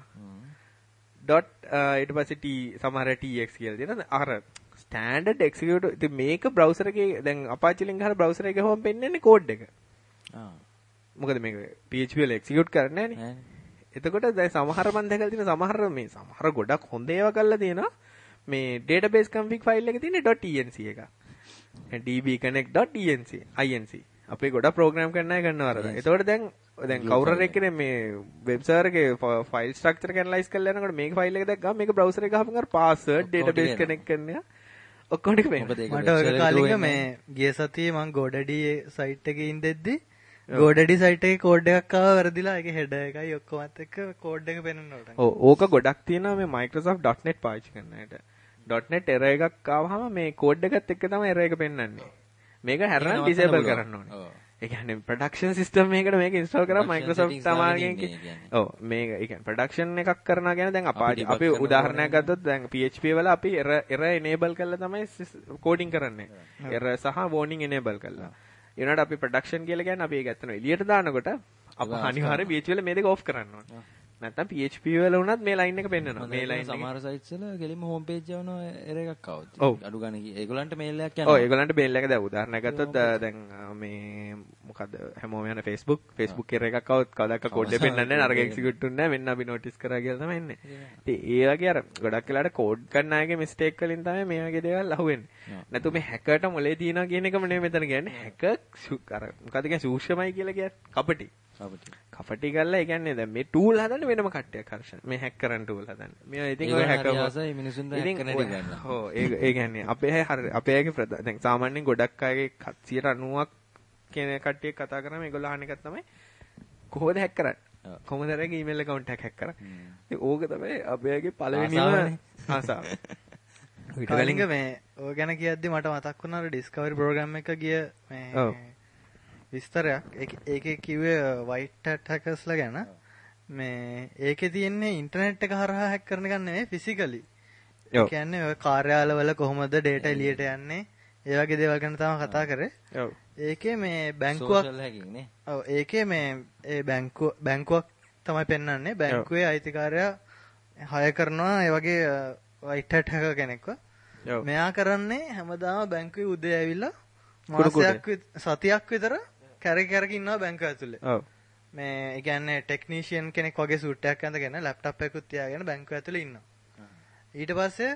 dot ඊට පස්සේ t සමහර tx කියලා තියෙනවා. අර ස්ටෑන්ඩඩ් එක්සිකියුටිව් ඉතින් මේක බ්‍රවුසර් එකේ දැන් Apache ලින්ක් ගහලා බ්‍රවුසර් එකේ හොම පෙන්නන්නේ කෝඩ් එක. ආ. මොකද මේක P H P වල එක්සිකියුට් කරන්නේ නෑනේ. එතකොට දැන් සමහර මන් දැකලා තියෙන සමහර මේ සමහර ගොඩක් හොඳ ඒවා කරලා තියෙනවා. මේ database config file එකේ තියෙන .enc එක. dbconnect.enc inc අපේ ගොඩක් ප්‍රෝග්‍රෑම් කරන්න අය කරනවා අර. එතකොට දැන් දැන් කවුරුර එක්කනේ මේ වෙබ් සර්වර් එකේ ෆයිල් ස්ට්‍රක්චර් එක ඇනලයිස් කරලා යනකොට මේක ෆයිල් එක දැක් ගාම මේක බ්‍රවුසර් එක ගහපන් අර පාස්වර්ඩ් database connect කරනවා. ඔක්කොම ටික මේ. මට ඔය කාලෙක මේ ගිය සතියේ මම GoDaddy සයිට් එකේ ඉඳෙද්දි GoDaddy සයිට් එකේ කෝඩ් එකක් ආවා වැරදිලා ඒකේ හෙඩර් එකයි ඔක්කොමත් එක්ක කෝඩ් එක පෙන්වන්නවට. ඔව් ඕක ගොඩක් තියෙනවා මේ Microsoft dot net පාවිච්චි කරන අයට. dot net error එකක් ආවහම මේ කෝඩ් එකත් එක්ක තමයි error එක පෙන්වන්නේ. මේක හැරනම් disable කරන්න ඕනේ. ඒ කියන්නේ production system එකකට මේක install කරා Microsoft සමානකෙන්. ඔව් මේක ඒ කියන්නේ production එකක් කරනවා කියන්නේ දැන් Apache අපි උදාහරණයක් ගත්තොත් දැන් P H P වල අපි error error enable කරලා තමයි coding කරන්නේ. error සහ warning enable කරලා. ඒ වුණාට අපි production කියලා කියන්නේ අපි ඒක ඇත්තටම එළියට දානකොට අප අනිවාර්යයෙන් P H P වල මේ දෙක off කරන්න ඕනේ. නැත්නම් P H P වල වුණත් මේ line එක පෙන්නනවා. මේ line එක සමහර sites වල ගෙලින්ම home page යවනවා error එකක් ආවොත්. ඔව්. අඩු ගන්න ඒගොල්ලන්ට mail එකක් යනවා. ඔව් ඒගොල්ලන්ට mail එක දැන් උදාහරණයක් ගත්තොත් දැන් මේ මොකද්ද හැමෝම යන Facebook Facebook error එකක් ආවොත් කවදාක code එක පෙන්නන්නේ නැහැ. අරගෙන execute වෙන්නේ නැහැ. මෙන්න අපි notice කරා කියලා තමයි එන්නේ. ඉතින් ඒ වගේ අර ගොඩක් වෙලාවට code කරන අයගේ mistake වලින් තමයි මේ වගේ දේවල් අහුවෙන්නේ. නැතු මේ hacker ට මොලේ තියනවා කියන එකම නෙමෙයි මෙතන කියන්නේ. hacker අර මොකද්ද කියන්නේ සූක්ෂමයි කියලා කියන්නේ කපටි. කපටි. කපටි කරලා ඒ කියන්නේ දැන් මේ tool හදන්නේ වෙනම කට්ටියක් හර්ෂණ. මේ hack කරන tool හදන්නේ. මේ ඉතින් ඔය hacker ආසයි මිනිසුන් දැන් hack කරන්න ගන්නවා. ඔව් ඒ ඒ කියන්නේ අපේ හරි අපේ අයගේ දැන් සාමාන්‍යයෙන් ගොඩක් අයගේ සියයට අනූවක් කියන කට්ටිය කතා කරාම ඒගොල්ලෝ අහන එකක් තමයි කොහොමද hack කරන්නේ? කොහොමද අර email account එක hack කරන්නේ? ඉතින් ඕක තමයි අපේ අයගේ පළවෙනිම ආසාව. ඊට කලින් මේ ඔය ගැන කියද්දි මට මතක් වුණා අර Discovery program එක ගිය මේ විස්තරයක් ඒකේ කිව්වේ white hat hackersලා ගැන මේ ඒකේ තියෙන්නේ ඉන්ටර්නෙට් එක හරහා හැක් කරන එක නෙවෙයි ෆිසිකලි. ඒ කියන්නේ ඔය කාර්යාලවල කොහොමද data එළියට යන්නේ ඒ වගේ දේවල් ගැන තමයි කතා කරේ. ඔව්. ඒකේ මේ බැංකුවක් social hacking නේ. ඔව් ඒකේ මේ ඒ බැංකුව බැංකුවක් තමයි පෙන්වන්නේ බැංකුවේ අයිතිකාරයා හය කරනවා ඒ වගේ white hat hacker කෙනෙක්ව. මෙයා කරන්නේ හැමදාම බැංකුවේ උදේ ඇවිල්ලා මාසයක් සතියක් විතර කැරකි කැරකි ඉන්නවා බැංකුව ඇතුලේ. ඔව්. මේ ඒ කියන්නේ ටෙක්නීෂියන් කෙනෙක් වගේ සූට් එකක් ඇඳගෙන ලැප්ටොප් එකකුත් තියාගෙන බැංකුව ඇතුලේ ඉන්නවා. ඊට පස්සේ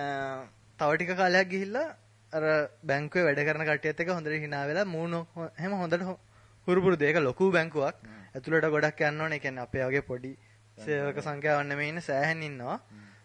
තව ටික කාලයක් ගිහිල්ලා අර බැංකුවේ වැඩ කරන කට්ටියත් එක්ක හොඳට hina වෙලා මූණ හැම හොඳට හුරුපුරුදු ඒක ලොකු බැංකුවක්. ඇතුළට ගොඩක් යන්න ඕනේ. ඒ කියන්නේ අපේ වගේ පොඩි සේවක සංඛ්‍යාවක් නෙමෙයි ඉන්නේ සෑහෙන ඉන්නවා.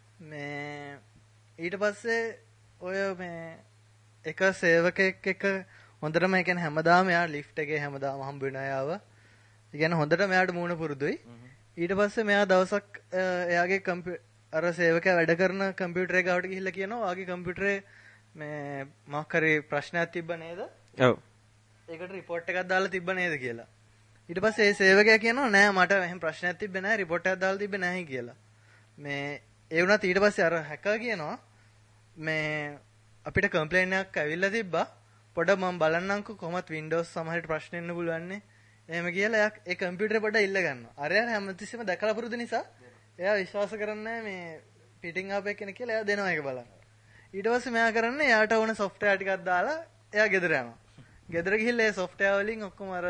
මේ ඊට පස්සේ ඔය මේ එක සේවකෙක් එක හොඳටම ඒ කියන්නේ හැමදාම එයා ලිෆ්ට් එකේ හැමදාම හම්බ වෙන අයව. ඒ කියන්නේ හොඳට මෙයාට මූණ පුරුදුයි. ඊට පස්සේ මෙයා දවසක් එයාගේ අර සේවකයා වැඩ කරන කම්පියුටර් එක ගාවට ගිහිල්ලා කියනවා වාගේ කම්පියුටරේ මේ මොකක් හරි ප්‍රශ්නයක් තිබ්බ නේද? ඔව්. ඒකට report එකක් දාලා තිබ්බ නේද කියලා. ඊට පස්සේ ඒ සේවකයා කියනවා නෑ මට එහෙම ප්‍රශ්නයක් තිබ්බේ නෑ report එකක් දාලා තිබ්බේ නැහැ කියලා. මේ ඒ වුණත් ඊට පස්සේ අර hacker කියනවා මේ අපිට කම්ප්ලේන් එකක් ඇවිල්ලා තිබ්බා. පොඩ මම බලන්නම්කෝ කොහොමත් Windows සමහරට ප්‍රශ්න එන්න පුළුවන් නේ. එහෙම කියලා එයා ඒ කම්පියුටරේ පොඩ ඉල්ල ගන්නවා. අරයා හැමතිස්සෙම දැකලා පුරුදු නිසා එයා විශ්වාස කරන්නේ මේ පිටින් ආපෙක් කෙනෙක් කියලා එයා දෙනවා ඒක බලන්න. ඊට පස්සේ මෙයා කරන්නේ එයාට ඕන software ටිකක් දාලා එයා ගෙදර යනවා. ගෙදර ගිහිල්ලා ඒ software වලින් ඔක්කොම අර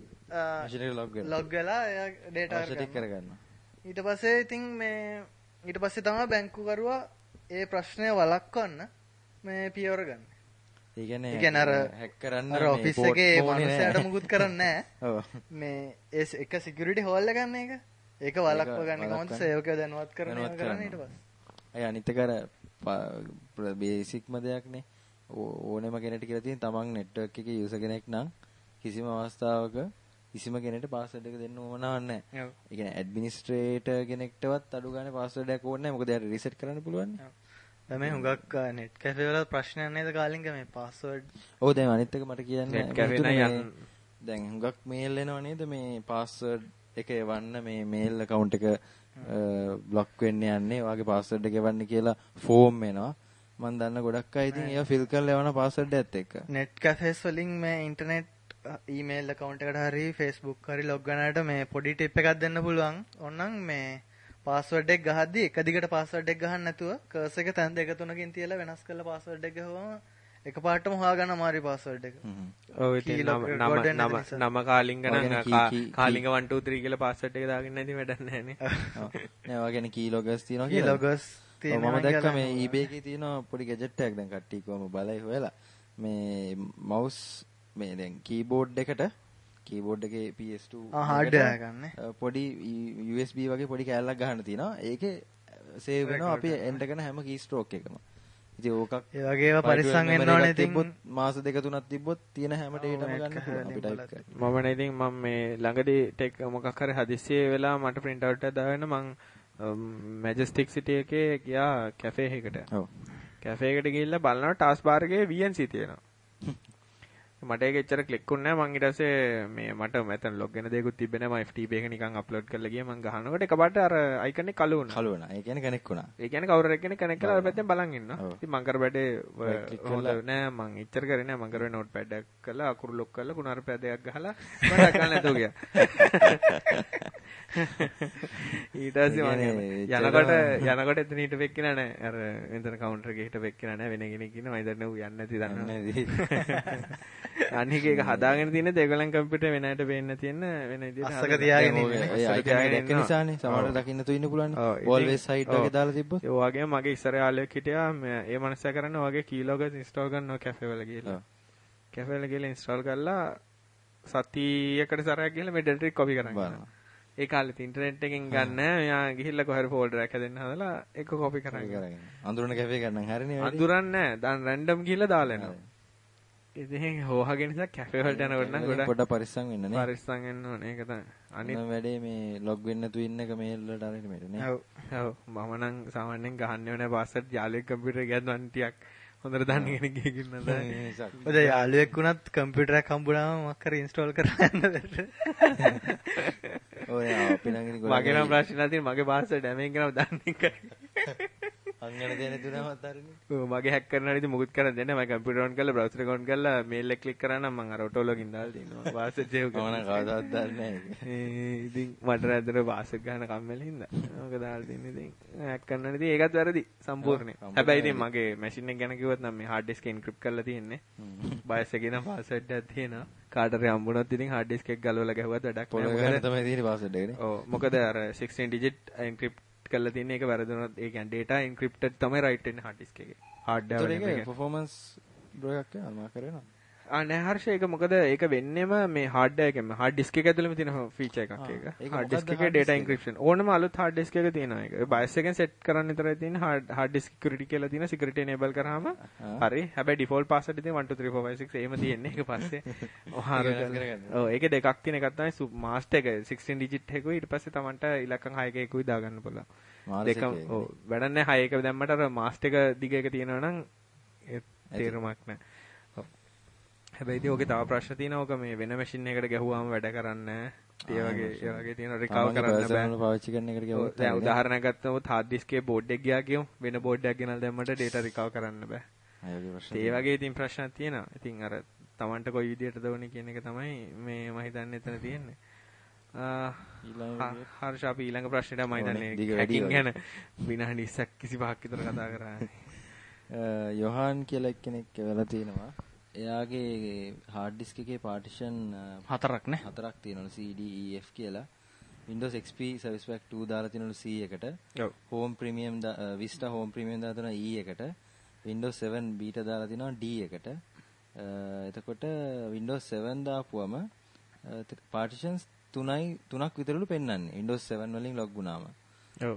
log වෙලා එයා data කරගන්නවා. ඊට පස්සේ ඉතින් මේ ඊට පස්සේ තමයි බැංකුකරුවා ඒ ප්‍රශ්නය වළක්වන්න මේ පියවර ගන්න. ඒ කියන්නේ ඒ කියන්නේ අර හැක් කරන්න අර ඔෆිස් එකේ මනුස්සයාට මුකුත් කරන්නේ නැහැ. මේ ඒ එක සිකියුරිටි හෝල් එක ගන්න එක. ඒක වළක්ව ගන්න කොහොමද සේවකයෝ දැනුවත් කරන්නේ කරන්නේ ඊට පස්සේ. අය අනිත් එක අර බේසික්ම දෙයක්නේ. ඕනෙම කෙනෙක්ට කියලා තියෙන තමන් නෙට්වර්ක් එකේ යූසර් කෙනෙක් නම් කිසිම අවස්ථාවක කිසිම කෙනෙක්ට පාස්වර්ඩ් එක දෙන්න ඕනවක් නැහැ. ඒ කියන්නේ ඇඩ්මිනිස්ට්‍රේටර් කෙනෙක්ටවත් අඩු ගානේ පාස්වර්ඩ් එකක් ඕනේ නැහැ. මොකද එයාට රීසෙට් කරන්න පුළුවන් නේ. මේ හුඟක් නෙට් කැෆේ වල ප්‍රශ්නයක් නේද කාලින්ග මේ පාස්වර්ඩ්. ඔව් දැන් අනිත් එක මට කියන්න නෙට් කැෆේ නම් දැන් හුඟක් මේල් එනවා නේද මේ පාස්වර්ඩ් එක එවන්න මේ මේල් account එක බ්ලොක් වෙන්න යන්නේ. ඔයාගේ පාස්වර්ඩ් එක එවන්න කියලා ෆෝම් එනවා. මම දන්න ගොඩක් අය ඉතින් ඒවා ෆිල් කරලා එවන පාස්වර්ඩ් එකත් එක්ක. නෙට් කැෆේස් වලින් මේ ඉන්ටර්නෙට් ඊමේල් account එකට හරි Facebook හරි log ගන්නට මේ පොඩි ටිප් එකක් දෙන්න පුළුවන්. ඕනනම් මේ පාස්වර්ඩ් එක ගහද්දි එක දිගට පාස්වර්ඩ් එක ගහන්න නැතුව කර්ස් එක තැන් දෙක තුනකින් තියලා වෙනස් කරලා පාස්වර්ඩ් එක ගහුවම එකපාරටම හොයාගන්න අමාරුයි පාස්වර්ඩ් එක. ඔව් ඉතින් නම නම නම කාලින්ග නම් කාලින්ග one two three කියලා පාස්වර්ඩ් එක දාගෙන නැති වැඩක් නැහැ නේ. ඔව්. නෑ ඔය කියන්නේ කීලොගස් තියෙනවා කියලා. කීලොගස් තියෙනවා. මම දැක්ක මේ eBay එකේ තියෙනවා පොඩි ගැජට් එකක් දැන් කට්ටිය කොහම බලයි හොයලා. මේ mouse මේ දැන් කීබෝඩ් එකට කීබෝඩ් එකේ P S two හાર્ඩ්වෙයාර් ගන්න පොඩි U S B වගේ පොඩි කෑල්ලක් ගහන්න තියෙනවා. ඒකේ සේව් වෙනවා අපි එන්ටර් කරන හැම කී ස්ට්‍රෝක් එකම. ඉතින් ඕකක් ඒ වගේ ඒවා පරිස්සම් වෙන්න ඕනේ. ඉතින් මාස දෙක තුනක් තිබ්බොත් තියෙන හැම ඩේටාම ගන්න පුළුවන් අපි ටයිප් කරලා. මම නේ ඉතින් මම මේ ළඟදී ටෙක් මොකක් හරි හදිස්සියේ වෙලා මට print out එකක් දාගෙන මම Majestic City එකේ ගියා කැෆේ එකකට. ඔව්. කැෆේ එකට ගිහිල්ලා බලනවා ටාස්ක් බාර් එකේ V N C තියෙනවා. මට ඒක එච්චර ක්ලික් වුණේ නැහැ. මං ඊට පස්සේ මේ මට මෙතන ලොග් වෙන දෙයක්වත් තිබ්බේ නැහැ. මම F T P එක නිකන් අප්ලෝඩ් කරලා ගියා. මං ගහනකොට එකපාරට අර අයිකන් එක කළු වුණා. කළු වුණා. ඒ කියන්නේ කනෙක්ට් වුණා. ඒ කියන්නේ කවුරු හරි කෙනෙක් කනෙක්ට් කරලා අර පැත්තෙන් බලන් ඉන්නවා. ඉතින් මං කර බඩේ හොඳ නෑ මං එච්චර කරේ නෑ. මං කරුවේ නෝට් පැඩ් එකක් කරලා අකුරු ලොක් කරලා කුණාර පැදයක් ගහලා මම දැක්කල් නැතුව ගියා. ඊට පස්සේ මම යනකොට යනකොට එතන හිටපු එක්කිනා නෑ. අර එතන කවුන්ටර් එකේ හිටපු එක්කිනා නෑ. වෙන කෙනෙක් ඉන්නවා. මම හිතන්නේ ඌ යන්නේ නැති දන්නවා. අනික ඒක හදාගෙන තියෙන්නේ ඒගොල්ලන් කම්පියුටර් වෙන අයට පේන්න තියෙන වෙන විදිහට අස්සක තියාගෙන ඉන්නේ. ඒ අයිකන් එක දැක්ක නිසානේ සමහරට දකින්න තු ඉන්න පුළුවන්. always site වගේ දාලා තිබ්බොත්. ඒ වගේම මගේ ඉස්සර යාළුවෙක් හිටියා. ඒ මනුස්සයා කරන්නේ වගේ කීලොගස් ඉන්ස්ටෝල් කරනවා කැෆේ වල ගිහලා. කැෆේ වල ගිහලා ඉන්ස්ටෝල් කරලා සතියකට සැරයක් ගිහලා මේ ඩේටා ටික කොපි කරනවා. ඒ කාලෙත් ඉන්ටර්නෙට් එකෙන් ගන්න මෙයා ගිහිල්ලා කොහරි ෆෝල්ඩර් එකක් හදන්න හදලා ඒක කොපි කරගෙන. අඳුරන කැෆේ ගන්න හරිනේ. අඳුරන්නේ නැහැ. දැන් රැන්ඩම් ගිහිල්ලා දාලා එනවා. ඉතින් හොහගෙන නිසා කැෆේ වලට යනකොට නම් ගොඩක් පොඩ පරිස්සම් වෙන්න නේ. පරිස්සම් වෙන්න ඕනේ. ඒක තමයි. අනිත් වැඩේ මේ ලොග් වෙන්න තු ඉන්න එක මේල් වලට අරින්න මෙතන නේ. ඔව්. ඔව්. මම නම් සාමාන්‍යයෙන් ගහන්නේ නැහැ පාස්වර්ඩ් යාළුවෙක් කම්පියුටර් එකේ ගන්න ටිකක් හොඳට දන්න කෙනෙක් ගිහින් නේද. ඔය යාළුවෙක් වුණත් කම්පියුටර් එකක් හම්බුනාම මොකක් හරි ඉන්ස්ටෝල් කරලා යන්න බැහැ. ඔය අපි නම් ඉතින් ගොඩක් මගේ නම් ප්‍රශ්න නැහැ තියෙන මගේ පාස්වර්ඩ් හැමෙන් කරම දන්නේ නැහැ. අංගන දෙන තුනමත් හරිනේ. ඔව් මගේ හැක් කරනවා ඉතින් මොකුත් කරන්න දෙන්නේ නැහැ. මම කම්පියුටර් ඔන් කරලා බ්‍රවුසර් එක ඔන් කරලා මේල් එක ක්ලික් කරා නම් මම අර ඔටෝ ලොගින් දාලා තියෙනවා. පාස්වර්ඩ් සේව් කරනවා. මම කවදාවත් දන්නේ නැහැ. ඒ ඉතින් මට රැඳෙන පාස්වර්ඩ් ගන්න කම්මැලි හින්දා. ඕක දාලා තින්නේ ඉතින් හැක් කරනවා ඉතින් ඒකත් වැරදි සම්පූර්ණයෙන්. හැබැයි ඉතින් මගේ මැෂින් එක ගැන කිව්වොත් නම් මේ හાર્ඩ් ඩිස්ක් එන්ක්‍රිප්ට් කරලා තියෙන්නේ. බයස් එකේ නම් පාස්වර්ඩ් එකක් තියෙනවා. කාට හරි හම්බුනොත් ඉතින් හાર્ඩ් ඩිස්ක් එක ගලවලා ගැහුවත් වැඩක් නැහැ. මොකද තමයි තියෙන්නේ පාස්වර්ඩ් එකනේ. ඔව් මොකද අර sixteen digit encrypt කරලා තියෙන එක වැරදුනොත් ඒ කියන්නේ data encrypted තමයි write වෙන්නේ hard disk එකේ. hard drive එකේ. performance ඩ්‍රෝ එකක් යනවා කරේනවා. අනේ හර්ෂ ඒක මොකද ඒක වෙන්නේම මේ හાર્ඩ් ඩ්‍රයිව් එකෙම හાર્ඩ් ඩිස්ක් එක ඇතුළේම තියෙන ෆීචර් එකක් ඒක. හાર્ඩ් ඩිස්ක් එකේ data encryption. ඕනම අලුත් හાર્ඩ් ඩිස්ක් එකක තියෙනවා ඒක. ඒ BIOS එකෙන් සෙට් කරන්න විතරයි තියෙන්නේ hard hard disk security කියලා තියෙන security enable කරාම හරි. හැබැයි default password ඉතින් one two three four five six එහෙම තියෙන්නේ. ඒක පස්සේ ඔව් ඒකේ දෙකක් තියෙන එකක් තමයි master එක sixteen digit එකකුයි ඊට පස්සේ Tamanට ඉලක්කම් හය එකකුයි දාගන්න පුළුවන්. දෙකම ඔව් වැඩක් නැහැ හය එක දැම්මට අර master එක දිග එක තියෙනවා නම් තේරුමක් නැහැ. හැබැයි ඉතින් ඔගේ තව ප්‍රශ්න තියෙනවා. ඔක මේ වෙන මැෂින් එකකට ගැහුවාම වැඩ කරන්නේ නැහැ. ඒ වගේ ඒ වගේ තියෙන රිකවර් කරන්න බෑ. පාවිච්චි කරන එකට ගැහුවොත් දැන් උදාහරණයක් ගත්තොත් hard disk එකේ board එක ගියා කියමු. වෙන board එකක් ගෙනල්ලා දැම්මට data recover කරන්න බෑ. ඒ වගේ ඉතින් ප්‍රශ්නක් තියෙනවා. ඉතින් අර Tamanට කොයි විදියටද ඕනේ කියන එක තමයි මේ මම හිතන්නේ එතන තියෙන්නේ. ආ හර්ෂ අපි ඊළඟ ප්‍රශ්නෙට මම හිතන්නේ හැකින් ගැන විනාඩි ඉස්සක් කිසි පහක් විතර කතා කරා. යොහාන් කියලා එක්කෙනෙක් වෙලා තිනවා. එයාගේ hard disk එකේ partition හතරක් නේ හතරක් තියෙනවලු C D E F කියලා. Windows X P Service Pack two දාලා තියෙනවලු C එකට. ඔව්. Home Premium Vista Home Premium දාලා තියෙනවා E එකට. Windows seven Beta දාලා තියෙනවා D එකට. එතකොට Windows seven දාපුවම partitions තුනයි තුනක් විතරලු පෙන්වන්නේ. Windows seven වලින් log වුණාම. ඔව්.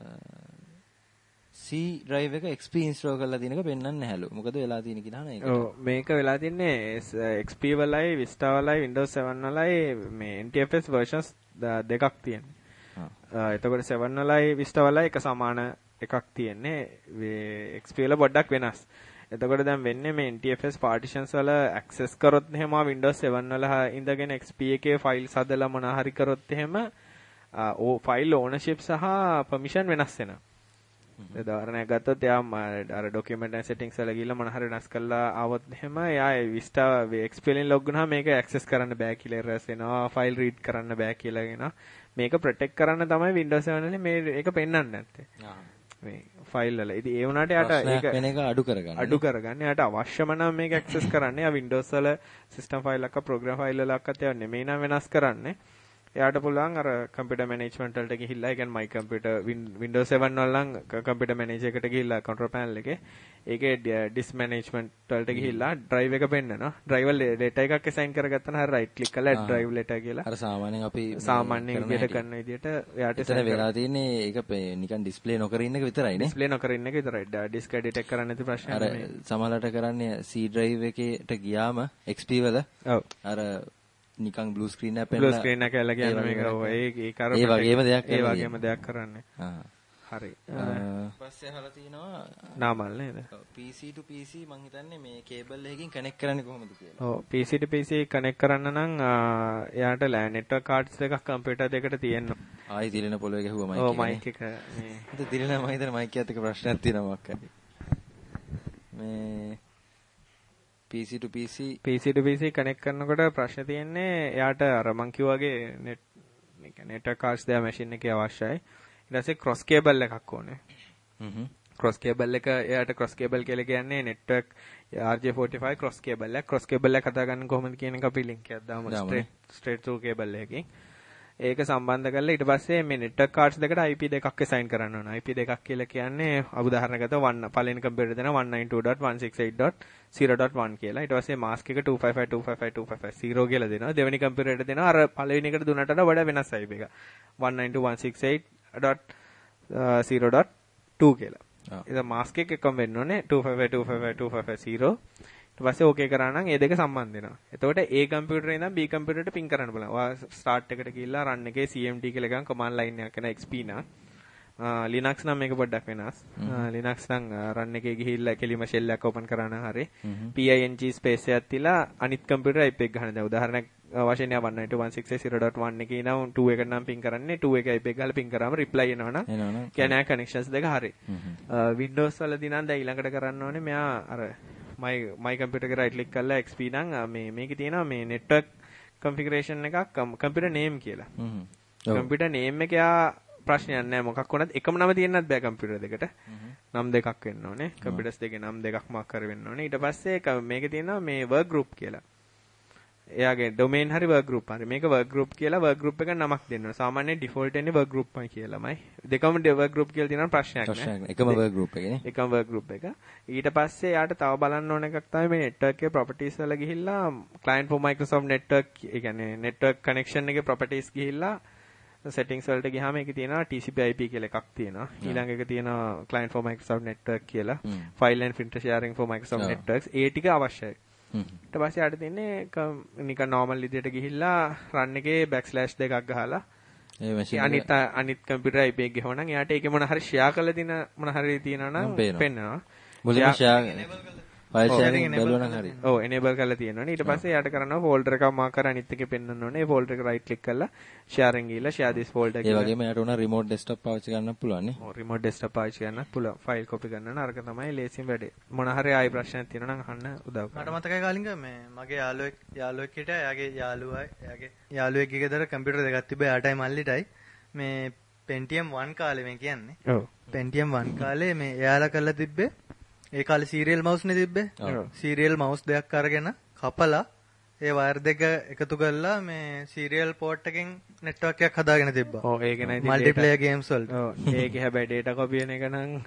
C drive එක X P install කරලා තියෙනක පෙන්වන්නේ නැහැලු. මොකද වෙලා තියෙන කියලා අහන එකට. ඔව් මේක වෙලා තින්නේ X P වලයි Vista වලයි Windows seven වලයි මේ N T F S versions දෙකක් තියෙනවා. එතකොට seven වලයි Vista වලයි එක සමාන එකක් තියෙන්නේ. X P වල පොඩ්ඩක් වෙනස්. එතකොට දැන් වෙන්නේ මේ N T F S partitions වල access කරොත් එහෙම Windows seven වල ඉඳගෙන X P එකේ files හදලා මොනවා හරි කරොත් එහෙම file ownership සහ permission වෙනස් වෙනවා. උදාහරණයක් ගත්තොත් එයා අර document and settings වල ගිහලා මොන හරි වෙනස් කරලා ආවොත් එහෙම එයා Vista X P වලින් log වුණාම මේක access කරන්න බෑ කියලා errors එනවා. file read කරන්න බෑ කියලා එනවා. මේක protect කරන්න තමයි Windows seven වලින් මේ ඒක පෙන්වන්නේ නැත්තේ. මේ file වල. ඉතින් ඒ වුණාට එයාට ඒක වෙන එක අඩු කරගන්න. අඩු කරගන්න. එයාට අවශ්‍යම නම් මේක access කරන්න. එයා Windows වල system file එකක් program file වලක්වත් එයා නෙමෙයි නම් වෙනස් කරන්නේ. එයාට පුළුවන් අර computer management වලට ගිහිල්ලා ඒ කියන්නේ my computer Windows seven වල නම් computer manager එකට ගිහිල්ලා control panel එකේ ඒකේ disk management වලට ගිහිල්ලා drive එක පෙන්නනවා. drive වල data එකක් assign කරගත්තා නම් හරි right click කරලා add drive letter කියලා. අර සාමාන්‍යයෙන් අපි සාමාන්‍ය විදිහට කරන විදිහට එයාට එතන වෙලා තියෙන්නේ ඒක නිකන් display නොකර ඉන්න එක විතරයි නේ. display නොකර ඉන්න එක විතරයි. disk detect කරන්න නැති ප්‍රශ්නයක් නෙමෙයි. අර සමහරට කරන්නේ C drive එකේට ගියාම X P වල ඔව් අර නිකන් blue screen එක blue screen එක කියලා කියන්නේ මේක ඔව් ඒ ඒක අර ඒ වගේම දෙයක් ඒ වගේම දෙයක් කරන්නේ. ආ හරි. පස්සේ අහලා තිනවා නාමල් නේද? P C to P C මං හිතන්නේ මේ කේබල් එකකින් කනෙක්ට් කරන්නේ කොහොමද කියලා. ඔව් P C to P C connect කරන්න නම් එයාට LAN network cards දෙකක් කම්පියුටර් දෙකට තියෙනවා. ආයි දිලන පොළවේ ගැහුවා මයික් එක. ඔව් මයික් එක මේ. ඒක දිලන මම හිතන්නේ මයික් එකත් එක්ක ප්‍රශ්නයක් තියෙනවා මොකක් හරි. මේ P C to P C P C to P C connect කරනකොට ප්‍රශ්නේ තියෙන්නේ එයාට අර මං කිව්වාගේ net network cards දෙක machine එකේ අවශ්‍යයි. ඊට පස්සේ cross cable එකක් ඕනේ. හ්ම් cross cable එක එයාට cross cable කියලා කියන්නේ network R J forty-five cross cable එක. cross cable එක හදාගන්න කොහොමද කියන එක අපි link එකක් දාමු straight straight through cable එකකින්. ඒක සම්බන්ධ කරලා ඊට පස්සේ මේ network cards දෙකට I P දෙකක් assign කරන්න ඕන. I P දෙකක් කියලා කියන්නේ උදාහරණයක් ගත්තොත් one පළවෙනි කම්පියුටර් දෙන one ninety-two dot one sixty-eight dot zero dot one කියලා. ඊට පස්සේ mask එක two fifty-five two fifty-five two fifty-five zero කියලා දෙනවා. දෙවෙනි කම්පියුටරේට දෙනවා අර පළවෙනි එකට දුන්නට වඩා වෙනස් I P එක. one ninety-two dot one sixty-eight dot zero dot two කියලා. ඒක mask එක එකම වෙන්න ඕනේ two fifty-five two fifty-five two fifty-five zero. ඊට පස්සේ ඕකේ කරා නම් ඒ දෙක සම්බන්ධ වෙනවා. එතකොට A කම්පියුටරේ ඉඳන් B කම්පියුටරට පින් කරන්න බලන්න. ඔයා start එකට ගිහිල්ලා run එකේ C M D කියලා ගන්න command line එකක් එන X P නා. Linux නම් මේක පොඩ්ඩක් වෙනස්. Linux නම් run එකේ ගිහිල්ලා කෙලිම shell එකක් open කරා නම් හරි. ping space එකක් තියලා අනිත් කම්පියුටර් I P එක ගන්න. දැන් උදාහරණයක් වශයෙන් යා one ninety-two dot one sixty-eight dot zero dot one එකේ නම් two එකට නම් පින් කරන්නේ two එක I P එක ගාලා පින් කරාම reply එනවනම් කියන්නේ connections දෙක හරි. Windows වලදී නම් දැන් ඊළඟට කරන්න ඕනේ මෙයා අර my my computer එක right click කරලා X P නම් මේ මේකේ තියෙනවා මේ network configuration එකක් computer name කියලා. හ්ම්. computer name එක යා ප්‍රශ්නයක් නැහැ මොකක් වුණත් එකම නම තියෙන්නත් බෑ computer දෙකට. නම් දෙකක් වෙන්න ඕනේ. computers දෙකේ නම් දෙකක් මාක් කර වෙන්න ඕනේ. ඊට පස්සේ මේකේ තියෙනවා මේ work group කියලා. එයාගේ ඩොමේන් හරි වර්ක් ගෲප් හරි. මේක වර්ක් ගෲප් කියලා වර්ක් ගෲප් එකට නමක් දෙන්න ඕන. සාමාන්‍යයෙන් ඩිෆෝල්ට් එන්නේ වර්ක් ගෲප්මයි කියලාමයි. දෙකම වර්ක් ගෲප් කියලා තියෙනවා ප්‍රශ්නයක් නෑ. එකම වර්ක් ගෲප් එකනේ. එකම වර්ක් ගෲප් එක. ඊට පස්සේ යාට තව බලන්න ඕන එකක් තමයි මේ network එකේ properties වල ගිහිල්ලා client for Microsoft network, ඒ කියන්නේ network connection එකේ properties ගිහිල්ලා settings වලට ගියාම ඒකේ තියෙනවා T C P I P කියලා එකක් තියෙනවා. ඊළඟ එක තියෙනවා client for Microsoft network කියලා. file and printer sharing for Microsoft networks. ඒ ටික අවශ්‍යයි. ඊට පස්සේ යාට තියන්නේ නිකන් normal විදියට ගිහිල්ලා run එකේ backslash දෙකක් ගහලා ඒ machine අනිත් අනිත් computer I P එක ගහවනම් එයාට ඒකේ මොන හරි share කරලා දින මොන හරි තියෙනවා නම් පෙන්නනවා. මුලින්ම share file sharing බලවනම් හරි. ඔව් enable කරලා තියෙනවනේ. ඊට පස්සේ යාට කරනවා folder එකක් මාක් කර අනිත් එකේ පෙන්නන්න ඕනේ. ඒ folder එක right click කරලා sharing ගිහලා share this folder කියලා. ඒ වගේම යාට උන remote desktop පාවිච්චි කරන්නත් පුළුවන් නේ. ඔව් remote desktop පාවිච්චි කරන්නත් පුළුවන්. file copy කරන්න අරක තමයි ලේසියෙන් වැඩේ. මොන හරි ආයි ප්‍රශ්නයක් තියෙනවා නම් අහන්න උදව් කරනවා. මට මතකයි කාලින්ග මේ මගේ යාළුවෙක් යාළුවෙක් හිටියා. එයාගේ යාළුවයි එයාගේ යාළුවෙක්ගේ ගෙදර කම්පියුටර් දෙකක් තිබ්බා. එයාටයි මල්ලිටයි මේ Pentium one කාලේ මේ කියන්නේ. ඔව්. Pentium one කාලේ මේ එයාලා කරලා තිබ්බේ ඒ කාලේ සීරියල් මවුස් නේ තිබ්බේ. සීරියල් මවුස් දෙකක් අරගෙන කපලා ඒ වයර් දෙක එකතු කරලා මේ සීරියල් පෝට් එකෙන් නෙට්වර්ක් එකක් හදාගෙන තිබ්බා. ඔව් ඒක නයි මල්ටිප්ලේයර් ගේම්ස් වලට. ඔව් ඒකේ හැබැයි data copy වෙන එක නම්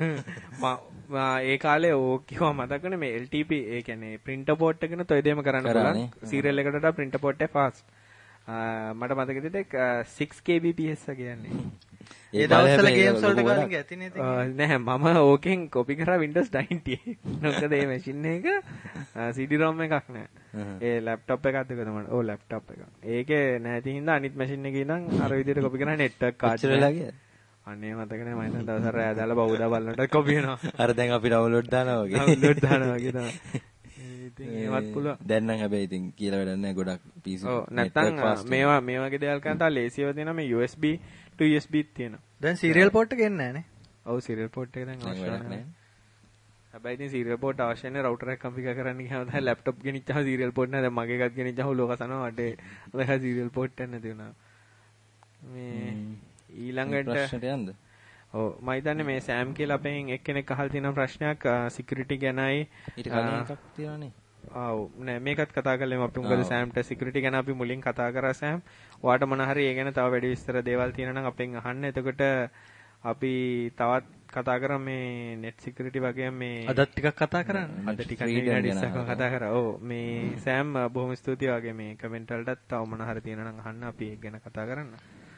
ඒ කාලේ ඕක කිව්වා මතකනේ මේ L T P ඒ කියන්නේ printer port එකන toy දෙම කරන්න පුළුවන්. සීරියල් එකට වඩා printer port එක fast. මට මතක හිටියේ six K B P S කියන්නේ. ඒ දවස්වල ගේම්ස් වලට ගාලින් ඇතිනේ තියෙන්නේ. නෑ මම ඕකෙන් කොපි කරා Windows ninety-eight. මොකද මේ මැෂින් එක C D ROM එකක් නෑ. ඒ ලැප්ටොප් එකක්ද ඒක තමයි. ඔව් ලැප්ටොප් එකක්. ඒකේ නැති හින්දා අනිත් මැෂින් එකේ ඉඳන් අර විදිහට කොපි කරා නෙට්වර්ක් කාඩ් එක. අනේ මතක නෑ මම හිතන දවසක් රෑ දාලා බවුදා බලනකොට කොපි වෙනවා. අර දැන් අපි ඩවුන්ලෝඩ් දානවා වගේ. ඩවුන්ලෝඩ් දානවා වගේ තමයි. ඉතින් ඒවත් පුළුවන්. දැන් නම් හැබැයි ඉතින් කියලා වැඩක් නෑ ගොඩක් P C. ඔව් නැත්තම් මේවා මේ වගේ දේවල් කරන් තා ලේසියව තියෙනවා මේ U S B to U S B තියෙනවා. දැන් සීරියල් පෝට් එක එන්නේ නෑනේ. ඔව් සීරියල් පෝට් එක දැන් අවශ්‍ය නැහැ. හැබැයි ඉතින් සීරියල් පෝට් අවශ්‍ය නැහැ රවුටර් එක කන්ෆිගර් කරන්න ගියාම තමයි ලැප්ටොප් ගෙනිච්චාම සීරියල් පෝට් නැහැ. දැන් මගේ එකත් ගෙනිච්චාම ලෝක සනවා වටේ. ඒක සීරියල් පෝට් එක නැති වුණා. මේ ඊළඟට ප්‍රශ්නට යන්න. ඔව් මම හිතන්නේ මේ සෑම් කියලා අපෙන් එක්කෙනෙක් අහලා තියෙන ප්‍රශ්නයක් සිකියුරිටි ගැනයි. ඊට කලින් එකක් තියෙනවානේ. ආව් නෑ මේකත් කතා කළේම අපි මොකද සෑම්ට සිකියුරිටි ගැන අපි මුලින් කතා කරා සෑම්. ඔයාට මොන හරි ඒ ගැන තව වැඩි විස්තර දේවල් තියෙනවා නම් අපෙන් අහන්න. එතකොට අපි තවත් කතා කරා මේ net security වගේ මේ අදත් ටිකක් කතා කරන්න. අද ටිකක් විනාඩි විස්සක් කතා කරා. ඔව් මේ සෑම් බොහොම ස්තුතියි වගේ මේ කමෙන්ට් වලටත් තව මොන හරි තියෙනවා නම් අහන්න අපි ඒක ගැන කතා කරන්න.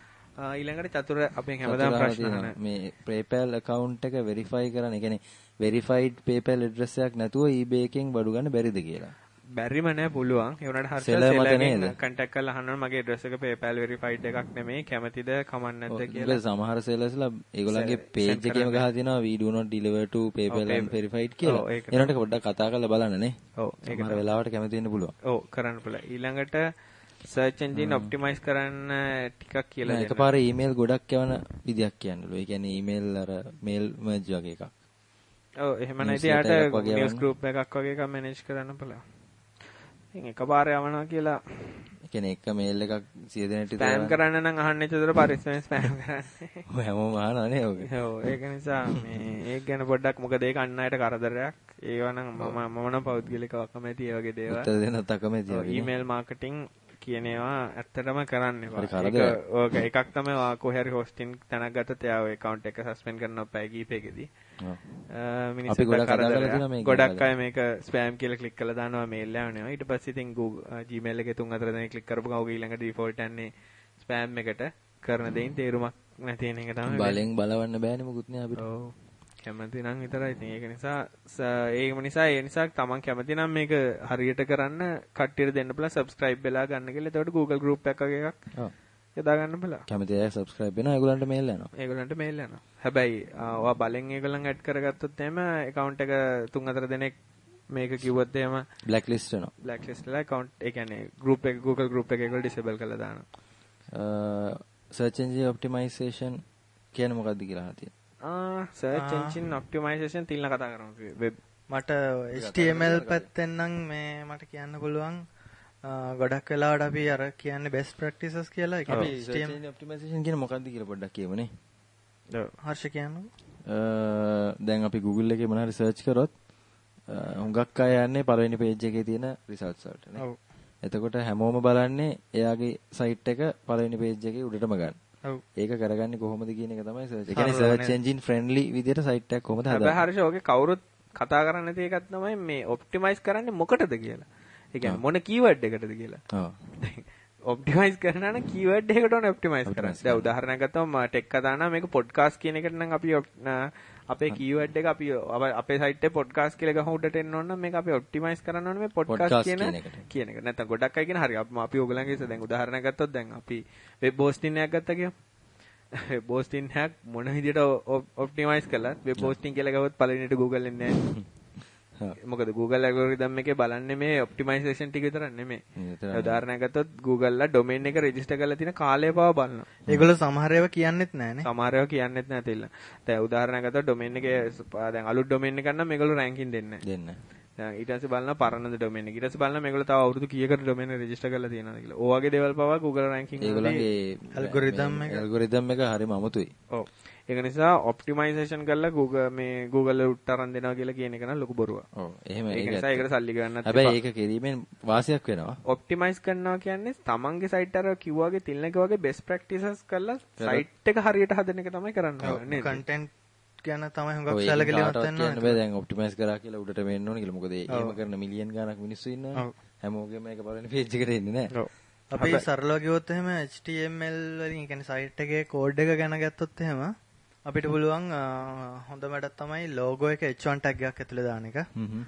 ඊළඟට චතුර අපෙන් හැමදාම ප්‍රශ්න අහන මේ PayPal account එක verify කරන්න. ඒ කියන්නේ verified PayPal address එකක් නැතුව eBay එකෙන් බඩු ගන්න බැරිද කියලා. බැරිම නෑ පුළුවන්. ඒ වුණාට හරියට contact කරලා අහනවා මගේ address එක PayPal verified එකක් නෙමෙයි කැමතිද කමක් නැද්ද කියලා. ඒක සමහර sellers-ලා ඒගොල්ලන්ගේ page එකේම ගහලා තියෙනවා we do not deliver to PayPal and verified කියලා. ඒනට පොඩ්ඩක් කතා කරලා බලන්න නේ. ඔව් ඒක සමහර වෙලාවට කැමති වෙන්න පුළුවන්. ඔව් කරන්න පුළුවන්. ඊළඟට search engine optimize කරන්න ටිකක් කියලා දෙන්න. එකපාරේ email ගොඩක් යවන විදියක් කියන්නලු. ඒ කියන්නේ email අර mail merge වගේ එකක්. ඔව් එහෙම නැති යාට news group එකක් වගේ එකක් manage කරන්න පුළුවන්. ඉතින් එකපාරේ යවනවා කියලා ඒ කියන්නේ එක mail එකක් සිය දෙනෙට ස්පෑම් කරන්න නම් අහන්නේ චතුර පරිස්සමෙන් ස්පෑම් කරන්න. ඔය හැමෝම අහනවානේ ඔක. ඔව් ඒක නිසා මේ ඒක ගැන පොඩ්ඩක් මොකද ඒක අන් අයට කරදරයක්. ඒවා නම් මම මම නම් පෞද්ගලිකව අකමැති ඒ වගේ දේවල්. උත්තර දෙන්නත් අකමැති වගේ. email marketing කියන ඒවා ඇත්තටම කරන්න එපා. ඒක එකක් තමයි කොහේ හරි hosting තැනක් ගත්තත් එයා ඔය account එක suspend කරනවා පැය කීපයකදී. ඔව්. මිනිස්සු ගොඩක් අය මේක spam කියලා click කරලා දානවා mail යවනවා. ඊට පස්සේ ඉතින් Google Gmail එකේ තුන් හතර දෙනෙක් click කරපුවම ඔහුගේ ඊළඟට default යන්නේ spam එකට කරන දෙයින් තේරුමක් නැති වෙන එක තමයි. බලෙන් බලවන්න බෑනේ මොකුත් නෑ අපිට. ඔව්. කැමති නම් විතරයි. ඉතින් ඒක නිසා ඒකම නිසා ඒ නිසා තමන් කැමති නම් මේක හරියට කරන්න කට්ටියට දෙන්න බලලා subscribe වෙලා ගන්න කියලා. එතකොට Google group එකක් වගේ එකක් ඔව් යදා ගන්න බලලා. කැමති අය subscribe වෙනවා. ඒගොල්ලන්ට mail යනවා. ඒගොල්ලන්ට mail යනවා. හැබැයි ඔයා බලෙන් ඒගොල්ලන් add කරගත්තොත් එහෙම account එක තුන් හතර දෙනෙක් මේක කිව්වොත් එහෙම blacklist වෙනවා. blacklist වෙලා account ඒ කියන්නේ group එක Google group එක ඒගොල්ලෝ disable කරලා දානවා. search engine optimization කියන්නේ මොකක්ද කියලා අහලා තියෙනවා. ආ search engine optimization තිල්න කතා කරමු web මට H T M L පැත්තෙන් නම් මේ මට කියන්න පුළුවන් ගොඩක් වෙලාවට අපි අර කියන්නේ best practices කියලා. ඒක අපි search engine optimization කියන්නේ මොකක්ද කියලා පොඩ්ඩක් කියමුනේ. ඔව් හර්ෂ කියන්නකෝ. දැන් අපි Google එකේ මොනවා හරි search කරොත් හුඟක් අය යන්නේ පළවෙනි page එකේ තියෙන results වලට නේ. ඔව්. එතකොට හැමෝම බලන්නේ එයාගේ සයිට් එක පළවෙනි page එකේ උඩටම ගන්න. ඔව්. ඒක කරගන්නේ කොහොමද කියන එක තමයි search. ඒ කියන්නේ search engine friendly විදියට site එකක් කොහොමද හදන්නේ? හැබැයි හරියට ඔගේ කවුරුත් කතා කරන්නේ නැති එකක් තමයි මේ ඔප්ටිමයිස් කරන්නේ මොකටද කියලා. ඒ කියන්නේ මොන කීවර්ඩ් එකටද කියලා. ඔව්. ඔප්ටිමයිස් කරනවා නම් කීවර්ඩ් එකකට ඕනේ ඔප්ටිමයිස් කරන්න. දැන් උදාහරණයක් ගත්තම ටෙක් කතා නම් මේක පොඩ්කාස්ට් කියන එකට නම් අපි අපේ කීවර්ඩ් එක අපි අපේ සයිට් එකේ පොඩ්කාස්ට් කියලා ගහම උඩට එන්න ඕන නම් මේක අපි ඔප්ටිමයිස් කරන්න ඕනේ මේ පොඩ්කාස්ට් කියන කියන එක. නැත්නම් ගොඩක් අය කියන හරි අපි ඕගලන්ගේ ඉස්ස දැන් උදාහරණයක් ගත්තොත් දැන් අපි වෙබ් හෝස්ටින් එකක් ගත්තා කියමු. වෙබ් හෝස්ටින් එකක් මොන විදිහට ඔප්ටිමයිස් කළත් වෙබ් හෝස්ටින් කියලා ගවොත් පළවෙනිට Google එන්නේ නැහැ. මොකද Google algorithm එකේ බලන්නේ මේ ඔප්ටිමයිසේෂන් ටික විතරක් නෙමෙයි. උදාහරණයක් ගත්තොත් Google ලා ඩොමේන් එක රෙජිස්ටර් කරලා තියෙන කාලය පවා බලනවා. ඒගොල්ලෝ සමහර ඒවා කියන්නෙත් නැහනේ. සමහර ඒවා කියන්නෙත් නැහැ තිල්ල. දැන් උදාහරණයක් ගත්තොත් ඩොමේන් එකේ දැන් අලුත් ඩොමේන් එකක් නම් මේගොල්ලෝ රෑන්කින් දෙන්නේ නැහැ. දෙන්නේ නැහැ. දැන් ඊට පස්සේ බලනවා පරණද ඩොමේන් එක. ඊට පස්සේ බලනවා මේගොල්ලෝ තව අවුරුදු කීයකට ඩොමේන් එක රෙජිස්ටර් කරලා තියෙනවද කියලා. ඕ වගේ දේවල් පවා Google රෑන්කින් ඒගොල්ලන්ගේ ඇල්ගොරිතම් එක ඇල්ගොරිතම් එක හරිම අමුතුයි. ඔව්. ඒක නිසා ඔප්ටිමයිසේෂන් කරලා Google මේ Google උට අරන් දෙනවා කියලා කියන එක නම් ලොකු බොරුවක්. ඔව්. එහෙම ඒක නිසා ඒකට සල්ලි ගන්නත් හැබැයි ඒක කිරීමෙන් වාසියක් වෙනවා. ඔප්ටිමයිස් කරනවා කියන්නේ තමන්ගේ සයිට් අර කිව්වාගේ තිල්නක වගේ බෙස්ට් ප්‍රැක්ටිසස් කරලා සයිට් එක හරියට හදන එක තමයි කරන්න ඕනේ. කන්ටෙන්ට් ගැන තමයි හුඟක් සැලකිලිමත් වෙන්න ඕනේ. බෑ දැන් ඔප්ටිමයිස් කරා කියලා උඩට වෙන්න ඕනේ කියලා. මොකද එහෙම කරන මිලියන් ගණක් මිනිස්සු ඉන්නවා. හැමෝගෙම මේක බලන්නේ page එකට එන්නේ නැහැ. ඔව්. අපි සරලව කිව්වොත් එහෙම H T M L වලින් කියන්නේ සයිට් එකේ කෝඩ් එක ගැන ගත්තොත් එහෙම අපිට පුළුවන් හොඳම වැඩක් තමයි logo එක H one tag එකක් ඇතුලේ දාන එක. හ්ම්.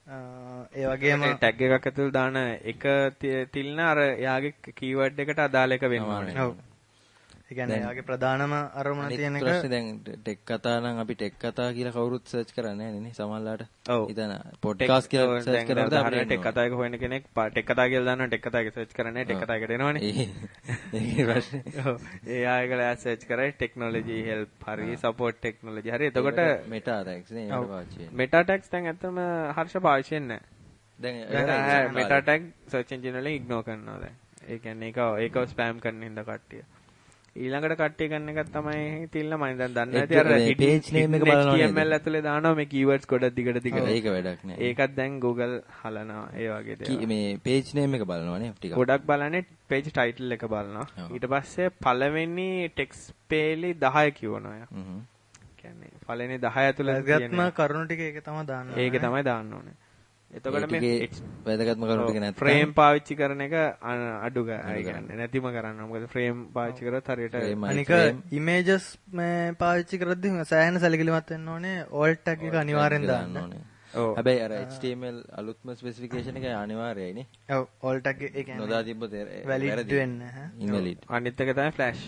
ඒ වගේම tag එකක් ඇතුලේ දාන එක තිල්න අර එයාගේ keyword එකට අදාළ එක වෙන්න ඕනේ. ඔව්. ඒ කියන්නේ එයාගේ ප්‍රධානම අරමුණ තියෙන එක. ප්‍රශ්නේ දැන් ටෙක් කතා නම් අපි ටෙක් කතා කියලා කවුරුත් සර්ච් කරන්නේ නැහැ නේ සමහරලාට. ඔව්. ඉතින් පොඩ්කාස්ට් කියලා සර්ච් කරනකොට අපිට ටෙක් කතා එක හොයන කෙනෙක් ටෙක් කතා කියලා දානවා ටෙක් කතා එක සර්ච් කරන්නේ ටෙක් කතා එකට එනවනේ. ඒකේ ප්‍රශ්නේ. ඔව්. ඒ ආයකලා සර්ච් කරයි ටෙක්නොලොජි හෙල්ප් හරි සපෝට් ටෙක්නොලොජි හරි. එතකොට මෙටා ටැග්ස් නේ ඒකට පාවිච්චි වෙන්නේ. මෙටා ටැග්ස් දැන් ඇත්තම හර්ෂ පාවිච්චි වෙන්නේ නැහැ. දැන් මෙටා ටැග් සර්ච් එන්ජින් වලින් ඉග්නෝර් කරනවා දැන්. ඒ කියන්නේ ඒක ඒක ස්පෑම් කරන හින්දා කට්ටිය. ඊළඟට කට්ටිය කරන එකක් තමයි තිල්න මම දැන් දන්නේ නැති අර page name එක බලනවා H T M L ඇතුලේ දානවා මේ keywords ගොඩක් දිගට දිගට. ඒක වැඩක් නෑ. ඒකත් දැන් Google හලනවා ඒ වගේ දේවල්. මේ page name එක බලනවානේ ටිකක්. ගොඩක් බලන්නේ page title එක බලනවා. ඊට පස්සේ පළවෙනි text පේලි දහය කියවනවා යා. හ්ම්. කියන්නේ පළවෙනි දහය ඇතුළේ තියෙන කරුණු ටික ඒක තමයි දාන්න ඕනේ. ඒක තමයි දාන්න ඕනේ. එතකොට මේ වැදගත්ම කරුණු ටික නැත්නම් ෆ්‍රේම් පාවිච්චි කරන එක අඩු ගන්න නැතිම කරන්න. මොකද ෆ්‍රේම් පාවිච්චි කරොත් හරියට අනික ඉමේජස් මේ පාවිච්චි කරද්දී සෑහෙන සැලකිලිමත් වෙන්න ඕනේ. alt tag එක අනිවාර්යෙන් දාන්න ඕනේ. ඔව්. හැබැයි අර H T M L අලුත්ම ස්පෙસિෆිකේෂන් එක අනිවාර්යයි නේ. ඔව් alt tag ඒ කියන්නේ නොදා තිබ්බොත් වැලිඩ් වෙන්නේ නැහැ. ඉන්වැලිඩ්. අනිත් එක තමයි flash.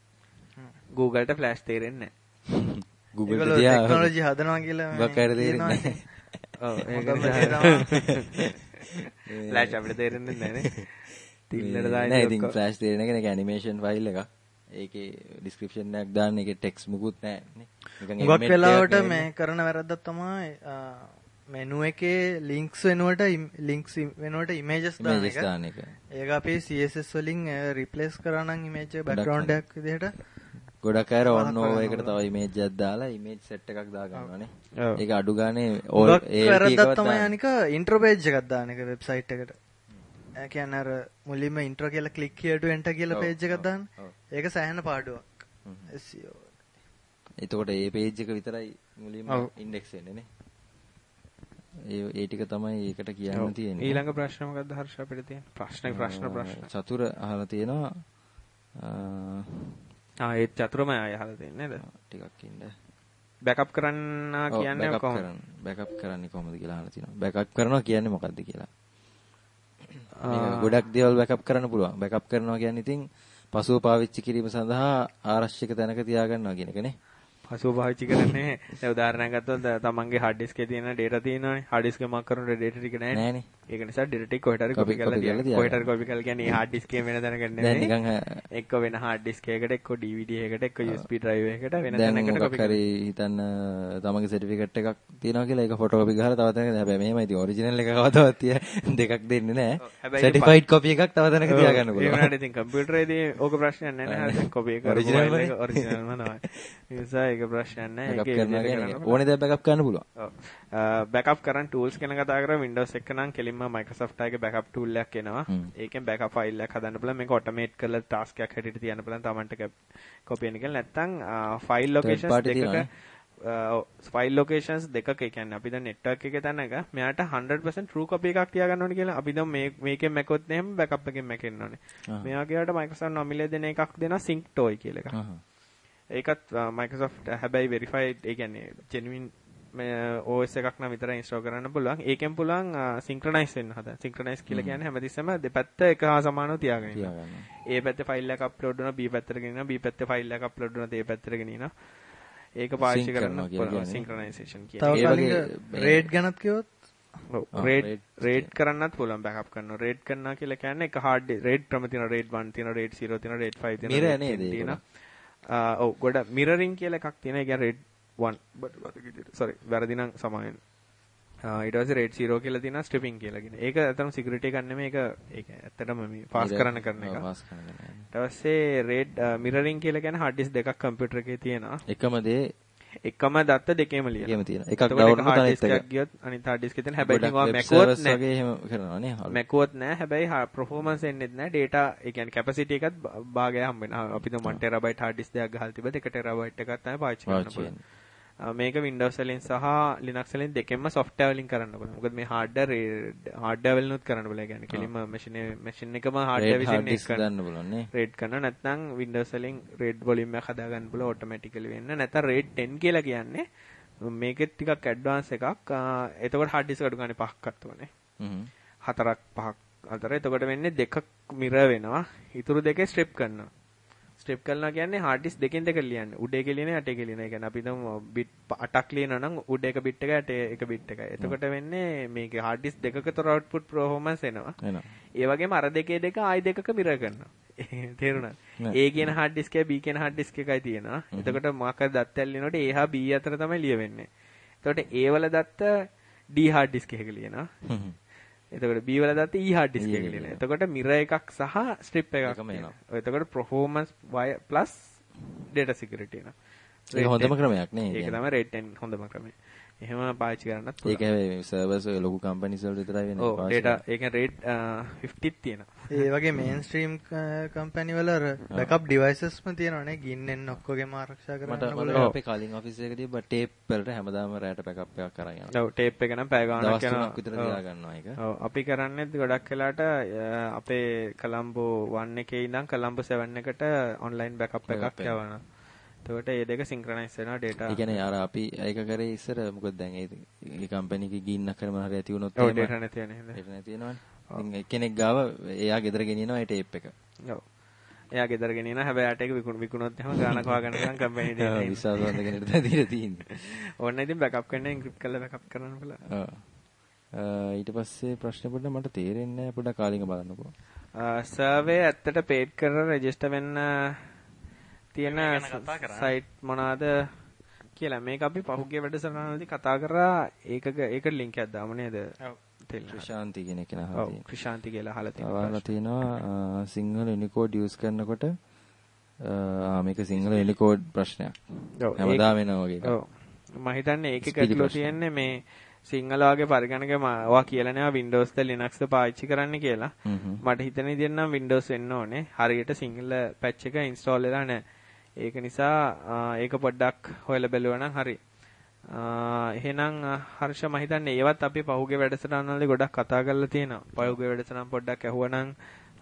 Google ට flash තේරෙන්නේ නැහැ. Google ට තියා ටෙක්නොලොජි හදනවා කියලා මොකක් හරි තේරෙන්නේ නැහැ. ඔව් ඒක තමයි. ෆ්ලෑෂ් අපිට තේරෙන්නේ නැහැ නේ. තින්නට දාන්නේ නෑ ඉතින් ෆ්ලෑෂ් තේරෙන එක නේ ඇනිමේෂන් ෆයිල් එකක්. ඒකේ ඩිස්ක්‍රිප්ෂන් එකක් දාන්න ඒකේ ටෙක්ස්ට් මුකුත් නැහැ නේ. නිකන් ගොඩක් වෙලාවට මේ කරන වැරද්දක් තමයි මෙනු එකේ ලින්ක්ස් වෙනුවට ලින්ක්ස් වෙනුවට ඉමේජස් දාන එක. ඒක අපි C S S වලින් රිප්ලේස් කරා නම් ඉමේජ් එක බෑග්ග්‍රවුන්ඩ් එකක් විදිහට ගොඩක් අය ඔන් ඕවර් එකට තව ඉමේජ් එකක් දාලා ඉමේජ් සෙට් එකක් දා ගන්නවානේ. ඒක අඩු ගානේ ඕල් ඒ වැරද්දක් තමයි අනික ඉන්ට්‍රෝ පේජ් එකක් දාන එක වෙබ්සයිට් එකට. ඒ කියන්නේ අර මුලින්ම ඉන්ට්‍රෝ කියලා ක්ලික් here to enter කියලා පේජ් එකක් දාන්න. ඒක සෑහෙන පාඩුවක්. S E O. එතකොට මේ පේජ් එක විතරයි මුලින්ම ඉන්ඩෙක්ස් වෙන්නේ නේ. ඒ ඒ ටික තමයි ඒකට කියන්න තියෙන්නේ. ඊළඟ ප්‍රශ්න මොකක්ද හර්ෂ අපිට තියෙන? ප්‍රශ්න ප්‍රශ්න ප්‍රශ්න. චතුර අහලා තියෙනවා ආ ඒ චතුරම ආය අහලා තියෙන්නේ නේද? ටිකක් ඉන්න. බෑකප් කරන්න කියන්නේ කොහොමද? බෑකප් කරන්නේ කොහොමද කියලා අහලා තියෙනවා. බෑකප් කරනවා කියන්නේ මොකද්ද කියලා. මේ ගොඩක් දේවල් බෑකප් කරන්න පුළුවන්. බෑකප් කරනවා කියන්නේ ඉතින් පසුව පාවිච්චි කිරීම සඳහා ආරක්ෂක තැනක තියාගන්නවා කියන එකනේ. පසුව පාවිච්චි කරන්නේ දැන් උදාහරණයක් ගත්තොත් තමන්ගේ hard disk එකේ තියෙන data තියෙනවානේ. hard disk එක මාක් කරනකොට data ටික නැහැ නේ. ඒක නිසා data ටික කොහෙට හරි copy කරලා තියන්න. කොහෙට හරි copy කරලා කියන්නේ hard disk එකේ වෙන තැනකට නෙමෙයි. දැන් නිකන් එක්ක වෙන hard disk එකකට එක්ක D V D එකකට එක්ක U S B drive එකකට වෙන තැනකට copy කරලා. හරි හිතන්න තමන්ගේ certificate එකක් තියෙනවා කියලා ඒක photocopy ගහලා තව තැනක හැබැයි මෙහෙමයි ඉතින් original එක කවදාවත් තිය දෙකක් දෙන්නේ නැහැ. certified copy එකක් තව තැනක තියාගන්න පුළුවන්. ඒ වුණාට ඉතින් computer එකේදී ඕක ප්‍රශ්නයක් නැහැ නේද? copy එක original එක originalම තමයි. ඒ නිසා ඒක ප්‍රශ්නයක් නැහැ. ඕනේ දෙයක් බෑකප් කරන්න පුළුවන්. ඔව්. බෑකප් කරන්න tools ගැන කතා කරා Windows එක නම් කෙලින්ම කෙලින්ම Microsoft එකේ backup tool එකක් එනවා. ඒකෙන් backup file එකක් හදන්න පුළුවන්. මේක automate කරලා task එකක් හැටියට තියන්න පුළුවන්. තමන්ට copy වෙන කියලා. නැත්නම් file locations දෙකක file locations දෙකක ඒ කියන්නේ අපි දැන් network එකේ තැනක මෙයාට one hundred percent true copy එකක් තියාගන්න ඕනේ කියලා. අපි දැන් මේ මේකෙන් මැකොත් එහෙම backup එකෙන් මැකෙන්න ඕනේ. මෙයා කියලාට Microsoft නොමිලේ දෙන එකක් දෙනවා sync toy කියලා එකක්. ඒකත් Microsoft හැබැයි verified ඒ කියන්නේ genuine O S එකක් නම් විතරයි install කරන්න පුළුවන්. ඒකෙන් පුළුවන් synchronize වෙන්න හදන්න. synchronize කියලා කියන්නේ හැමතිස්සෙම දෙපැත්ත එක හා සමානව තියාගෙන ඉන්නවා. A පැත්තේ file එකක් upload කරනවා B පැත්තට ගෙනියනවා B පැත්තේ file එකක් upload කරනවා A පැත්තට ගෙනියනවා. ඒක පාවිච්චි කරන්න පුළුවන් synchronization කියන්නේ. ඒ වගේ raid ගැනත් කිව්වොත් ඔව් raid raid කරන්නත් පුළුවන් backup කරනවා. raid කරනවා කියලා කියන්නේ එක hard raid ක්‍රම තියෙනවා. raid one තියෙනවා, raid zero තියෙනවා, raid five තියෙනවා. mirror නේද? ඔව් ගොඩ mirroring කියලා එකක් තියෙනවා. ඒ කියන්නේ raid one sorry වැරදි නම් සමාවෙන්න. ඊට පස්සේ raid zero කියලා තියෙනවා stripping කියලා කියන. ඒක අතන security එකක් නෙමෙයි. ඒක ඒක ඇත්තටම මේ pass කරන්න කරන එක. pass කරන එක. ඊට පස්සේ raid mirroring කියලා කියන්නේ hard disk දෙකක් computer එකේ තියෙනවා. එකම දේ එකම දත්ත දෙකේම ලියනවා. දෙකේම තියෙනවා. එකක් download කරලා අනිත් එක ගියොත් අනිත් hard disk එකේ තියෙන හැබැයි ඉතින් ඔය macOS නෑ. වගේ එහෙම කරනවා නේ. macOS නෑ. හැබැයි performance එන්නේත් නෑ. data ඒ කියන්නේ capacity එකත් භාගය හම්බ වෙනවා. අපි දැන් one terabyte hard disk දෙකක් ගහලා තිබ්බද one terabyte එකක් තමයි පාවිච්චි කරන්න පුළුවන්. මේක Windows වලින් සහ Linux වලින් දෙකෙන්ම software වලින් කරන්න පුළුවන්. මොකද මේ hardware hardware වලින් උත් කරන්න පුළුවන්. ඒ කියන්නේ කෙලින්ම machine machine එකම hardware විසින් එක කරන්න පුළුවන් නේ. RAID කරනවා. නැත්නම් Windows වලින් RAID volume එක හදා ගන්න පුළුවන් automatically වෙන්න. නැත්නම් RAID ten කියලා කියන්නේ මේකෙත් ටිකක් advance එකක්. එතකොට hard disk අඩු ගානේ පහක් අත් ඕනේ. හ්ම්. හතරක් පහක් අතර. එතකොට වෙන්නේ දෙකක් mirror වෙනවා. ඊටු දෙකේ strip කරනවා. ස්ට්‍රිප් කරනවා කියන්නේ hard disk දෙකෙන් දෙක ලියන්නේ. උඩ එක ලියන්නේ යට එක ලියන්නේ. ඒ කියන්නේ අපි හිතමු bit අටක් ලියනවා නම් උඩ එක bit එකයි යට එක bit එකයි. එතකොට වෙන්නේ මේකේ hard disk දෙකකතර output performance එනවා. එනවා. ඒ වගේම අර දෙකේ දෙක ආයි දෙකක mirror කරනවා. තේරුණාද? A කියන hard disk එකයි B කියන hard disk එකයි තියෙනවා. එතකොට මොකක්ද දත්තයක් ලියනකොට A හා B අතර තමයි ලියවෙන්නේ. එතකොට A වල දත්ත D hard disk එකක ලියනවා. එතකොට B වල දත්ත E hard disk එකක ලියනවා. එතකොට mirror එකක් සහ strip එකක් එනවා. එතකොට performance plus data security එනවා. ඒක හොඳම ක්‍රමයක් නේ. ඒක තමයි RAID ten හොඳම ක්‍රමය. එහෙම පාවිච්චි කරන්නත් පුළුවන්. ඒක හැබැයි සර්වර්ස් ඔය ලොකු කම්පැනිස් වල විතරයි වෙන්නේ. ඔව් data ඒ කියන්නේ RAID fifty තියෙනවා. ඒ වගේ mainstream කම්පැනි වල backup devices ම තියෙනවානේ. ගින්නෙන් ඔක්කොගෙම ආරක්ෂා කරන්න පුළුවන්. මට අපේ කලින් ඔෆිස් එකකදී බ ටේප් වලට හැමදාම රැට backup එකක් කරන් යනවා. ඔව් ටේප් එක නම් පැය ගානක් යනවා. දවස් තුනක් විතර තියා ගන්නවා ඒක. ඔව් අපි කරන්නේ ගොඩක් වෙලාට අපේ Colombo one එකේ ඉඳන් Colombo seven එකට online backup එකක් යවනවා. එතකොට මේ දෙක සින්ක්‍රොනයිස් වෙනවා data. ඒ කියන්නේ අර අපි ඒක කරේ ඉස්සර මොකද දැන් ඒ ඒ කම්පැනි එකේ ගින්නක් කරේ මොන හරි ඇති වුණොත් එහෙම. ඔව් data නැති වෙන නේද? data නැති වෙනවනේ. ඉතින් එක්කෙනෙක් ගාව එයා ගෙදර ගෙනියනවා ඒ ටේප් එක. ඔව්. එයා ගෙදර ගෙනියනවා හැබැයි ආට එක විකුණු විකුණොත් එහෙම ගානක් හොයාගන්න නම් කම්පැනි දෙන්නේ. ඔව් විශ්වාසවන්ත කෙනෙක්ට තමයි දීලා තියෙන්නේ. ඕන්න ඉතින් බෑකප් කරන්න එන්ක්‍රිප්ට් කරලා බෑකප් කරන්න පුළුවන්. ඔව්. ඊට පස්සේ ප්‍රශ්න පොඩ්ඩක් මට තේරෙන්නේ නැහැ පොඩ්ඩක් කාලින්ග බලන්නකෝ. සර්වේ ඇත්තට පේඩ් කරලා රෙජිස්ටර් වෙන්න තියෙන සයිට් මොනවාද කියලා මේක අපි පහුගිය වැඩසටහනවලදී කතා කරා. ඒකක ඒකට ලින්ක් එකක් දාමු නේද? ඔව්. ක්‍රිෂාන්ති කියන කෙනා අහලා තියෙනවා. ඔව් ක්‍රිෂාන්ති කියලා අහලා තියෙනවා. අහලා තියෙනවා සිංහල යුනිකෝඩ් යූස් කරනකොට ආ මේක සිංහල යුනිකෝඩ් ප්‍රශ්නයක්. හැමදාම වෙනවා වගේ එකක්. ඔව්. මම හිතන්නේ ඒකේ ගැටලුව තියෙන්නේ මේ සිංහල වගේ පරිගණකේ ඔයා කියලා නෑ Windows ද Linux ද පාවිච්චි කරන්න කියලා. මට හිතෙන විදිහෙන් නම් Windows වෙන්න ඕනේ. හරියට සිංහල patch එක install වෙලා නෑ. ඒක නිසා ඒක පොඩ්ඩක් හොයලා බලුවා නම් හරි. එහෙනම් හර්ෂ මම හිතන්නේ ඒවත් අපි පහුගිය වැඩසටහන් වලදී ගොඩක් කතා කරලා තියෙනවා. පහුගිය වැඩසටහන් පොඩ්ඩක් ඇහුවනම්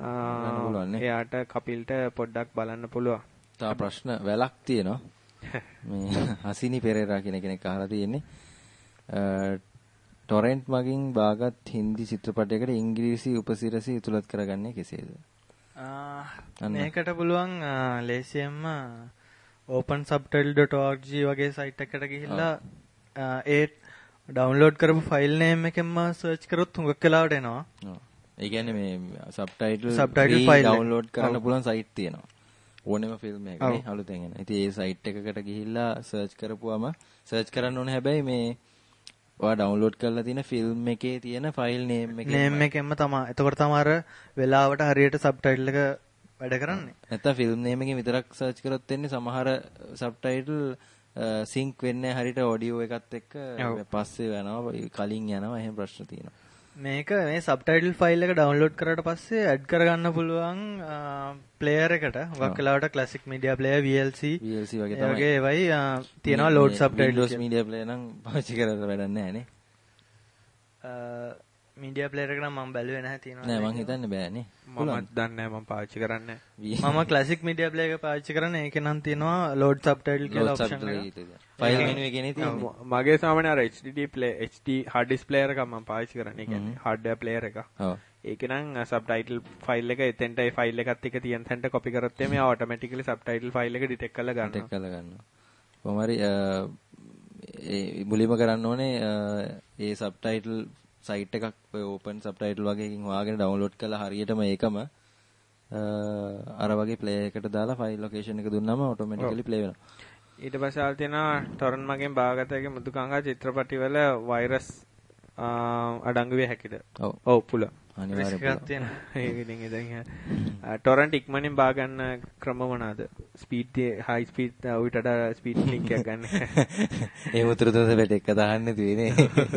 එයාට කපිල්ට පොඩ්ඩක් බලන්න පුළුවන්. තා ප්‍රශ්න වැලක් තියෙනවා. මේ හසිනි පෙරේරා කියන කෙනෙක් අහලා තියෙන්නේ. ටොරෙන්ට් මගින් බාගත් හින්දි චිත්‍රපටයකට ඉංග්‍රීසි උපසිරසි ඉතුලත් කරගන්නේ කෙසේද? මේකට පුළුවන් ලේසියෙන්ම open subtitle dot org වගේ සයිට් එකකට ගිහිල්ලා ඒ ඩවුන්ලෝඩ් කරපු ෆයිල් නේම් එකෙන්ම සර්ච් කරොත් හුඟක් වෙලාවට එනවා. ඔව්. ඒ කියන්නේ මේ subtitle subtitle ෆයිල් ඩවුන්ලෝඩ් කරන්න පුළුවන් සයිට් තියෙනවා. ඕනෙම ෆිල්ම් එකක නේ අලුතෙන් එන. ඉතින් ඒ සයිට් එකකට ගිහිල්ලා සර්ච් කරපුවාම සර්ච් කරන්න ඕනේ හැබැයි මේ ඔයා ඩවුන්ලෝඩ් කරලා තියෙන ෆිල්ම් එකේ තියෙන ෆයිල් නේම් එකෙන් නේම් එකෙන්ම තමයි. එතකොට තමයි අර වෙලාවට හරියට සබ්ටයිටල් එක වැඩ කරන්නේ. නැත්නම් ෆිල්ම් නේම් එකෙන් විතරක් සර්ච් කරොත් එන්නේ සමහර සබ්ටයිටල් සින්ක් වෙන්නේ හරියට ඔඩියෝ එකත් එක්ක පස්සේ යනවා කලින් යනවා එහෙම ප්‍රශ්න තියෙනවා. මේක මේ සබ්ටයිටල් ෆයිල් එක ඩවුන්ලෝඩ් කරාට පස්සේ ඇඩ් කරගන්න පුළුවන් ප්ලේයර් එකට. හුඟක් වෙලාවට classic media player V L C V L C වගේ තමයි. ඒවගේ ඒවයි තියෙනවා load subtitle. Windows Media Player නම් පාවිච්චි කරලා වැඩක් නැහැ නේ. මීඩියා ප්ලේයර් එක නම් මම බැලුවේ නැහැ තියෙනවා. නෑ මං හිතන්නේ බෑනේ. මම දන්නේ නැහැ මම පාවිච්චි කරන්නේ නැහැ. මම ක්ලාසික් මීඩියා ප්ලේයර් එක පාවිච්චි කරන්නේ ඒකේ නම් තියෙනවා ලෝඩ් සබ්ටයිටල් කියලා ඔප්ෂන් එක. ෆයිල් මෙනු එකේ තියෙන්නේ. මගේ සාමාන්‍ය අර H D D play H D hard disk player එකක් මම පාවිච්චි කරන්නේ. ඒ කියන්නේ hardware player එක. ඔව්. ඒකේ නම් subtitle file එක එතෙන්ට ඒ file එකත් එක්ක තියෙන තැනට copy කරොත් එමේ automatically subtitle file එක detect කරලා ගන්නවා. detect කරලා ගන්නවා. කොහොම හරි ඒ මුලින්ම කරන්න ඕනේ ඒ subtitle site එකක් ඔය open subtitle වගේ එකකින් හොයාගෙන download කරලා හරියටම ඒකම අර වගේ player එකට දාලා file location එක දුන්නාම automatically play වෙනවා. ඊට පස්සේ ආල් තියෙනවා torrent මගෙන් බාගත එකේ මුදුකංගා චිත්‍රපටි වල වෛරස් අඩංගු විය හැකිද? ඔව්. ඔව් පුළුවන්. අනිවාර්යයෙන්ම තියෙනවා. ඒක ඉතින් ඉතින් torrent ඉක්මනින් බා ගන්න ක්‍රම මොනවාද? speed high speed උවිතට speed link එකක් ගන්න. ඒ උතුරතොත වැට එක දාන්න තියෙන්නේ.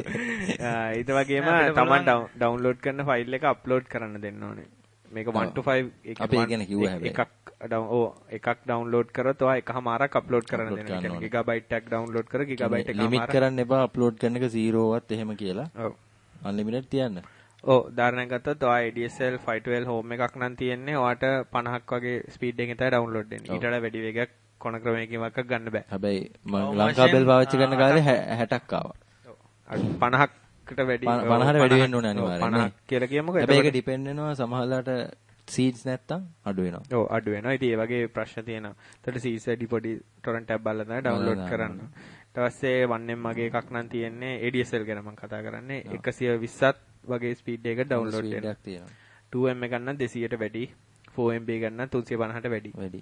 ඊට වගේම තමන් download කරන file එක upload කරන්න දෙන්න ඕනේ. මේක one to five අපි ඒ ගැන කිව්වා හැබැයි. එකක් ඔව් එකක් download කරත් ඔයා එකමාරක් upload කරන්න දෙන්න. ඒ කියන්නේ gigabyte එකක් download කර gigabyte එකමාරක් limit කරන්න එපා upload කරන එක zero වත් එහෙම කියලා. ඔව්. unlimited තියන්න. ඔව් උදාහරණයක් ගත්තොත් ඔයා A D S L five twelve home එකක් නම් තියෙන්නේ ඔයාට fifty වගේ speed එකකින් තමයි download වෙන්නේ. ඊට වඩා වැඩි වේගයක් කොන ක්‍රමයකින් වක් ගන්න බෑ. හැබැයි මම ලංකාබෙල් පාවිච්චි කරන කාලේ sixty ක් ආවා. ඔව් fifty කට වැඩි fifty කට වැඩි වෙන්න ඕනේ අනිවාර්යයෙන්. fifty කියලා කියමුකෝ. හැබැයි ඒක depend වෙනවා සමහරලාට seeds නැත්තම් අඩු වෙනවා. ඔව් අඩු වෙනවා. ඉතින් ඒ වගේ ප්‍රශ්න තියෙනවා. ඒතකොට seeds වැඩි පොඩි torrent tab බලලා තමයි download කරන්න. ඊට පස්සේ one M වගේ එකක් නම් තියෙන්නේ A D S L ගැන මම කතා කරන්නේ one twenty වගේ ස්පීඩ් එකකට ඩවුන්ලෝඩ් වෙනවා. two M එක ගන්න two hundred ට වැඩි, four M B ගන්න three fifty ට වැඩි. වැඩි.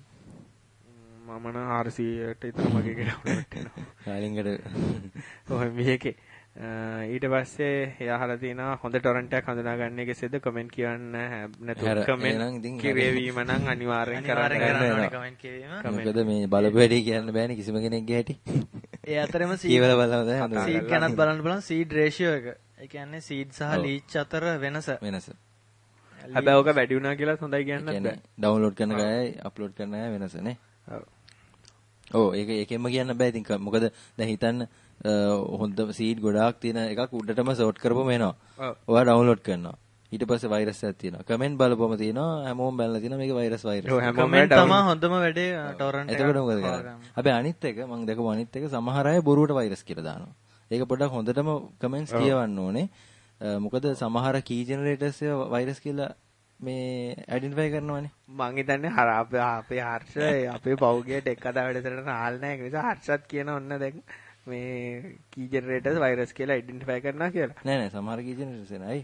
මම නම් four hundred ට විතර මගේ එක ඩවුන්ලෝඩ් වෙනවා. කාලින්ගට ඔය මේකේ ඊට පස්සේ එයා අහලා තියෙනවා හොඳ ටොරන්ට් එකක් හඳුනාගන්නේ කෙසේද කමෙන්ට් කියන්න නැතුව කමෙන්ට් කිරේවීම නම් අනිවාර්යෙන් කරන්න ඕනේ කමෙන්ට් කිරීම. මොකද මේ බලපු වැඩි කියන්න බෑනේ කිසිම කෙනෙක්ගේ හැටි. ඒ අතරෙම සීවල බලන්න සීඩ් ගැනත් බලන්න බලන්න සීඩ් රේෂියෝ එක. ඒ කියන්නේ සීඩ් සහ ලීච් අතර වෙනස. වෙනස. හැබැයි ඔක වැඩි වුණා කියලා හොඳයි කියන්නත් බෑ. ඩවුන්ලෝඩ් කරන ගායයි අප්ලෝඩ් කරන ගායයි වෙනස නේ. ඔව්. ඔව් ඒක ඒකෙන්ම කියන්න බෑ ඉතින් මොකද දැන් හිතන්න හොඳ සීඩ් ගොඩාක් තියෙන එකක් උඩටම සෝට් කරපුවම එනවා. ඔයා ඩවුන්ලෝඩ් කරනවා. ඊට පස්සේ වෛරස් එකක් තියෙනවා. කමෙන්ට් බලපුවම තියෙනවා හැමෝම බලලා තියෙනවා මේක වෛරස් වෛරස්. ඔව් හැමෝම තමයි හොඳම වැඩේ ටොරන්ට් එක. එතකොට මොකද කරන්නේ? හැබැයි අනිත් එක මම දැකපු අනිත් එක සමහර අය බොරුවට වෛරස් කියලා දානවා. ඒක පොඩ්ඩක් හොඳටම කමෙන්ට්ස් කියවන්න ඕනේ. මොකද සමහර කී ජෙනරේටර්ස් වෛරස් කියලා මේ ඇයිඩෙන්ටිෆයි කරනවානේ. මං හිතන්නේ හර අපේ අපේ හර්ෂ අපේ පෞගියට එක් කතා වැඩසටහන ආල් නැහැ. ඒ නිසා හර්ෂත් කියන ඔන්න දැන් මේ කී ජෙනරේටර්ස් වෛරස් කියලා ඇයිඩෙන්ටිෆයි කරනවා කියලා. නෑ නෑ සමහර කී ජෙනරේටර්ස් එනයි.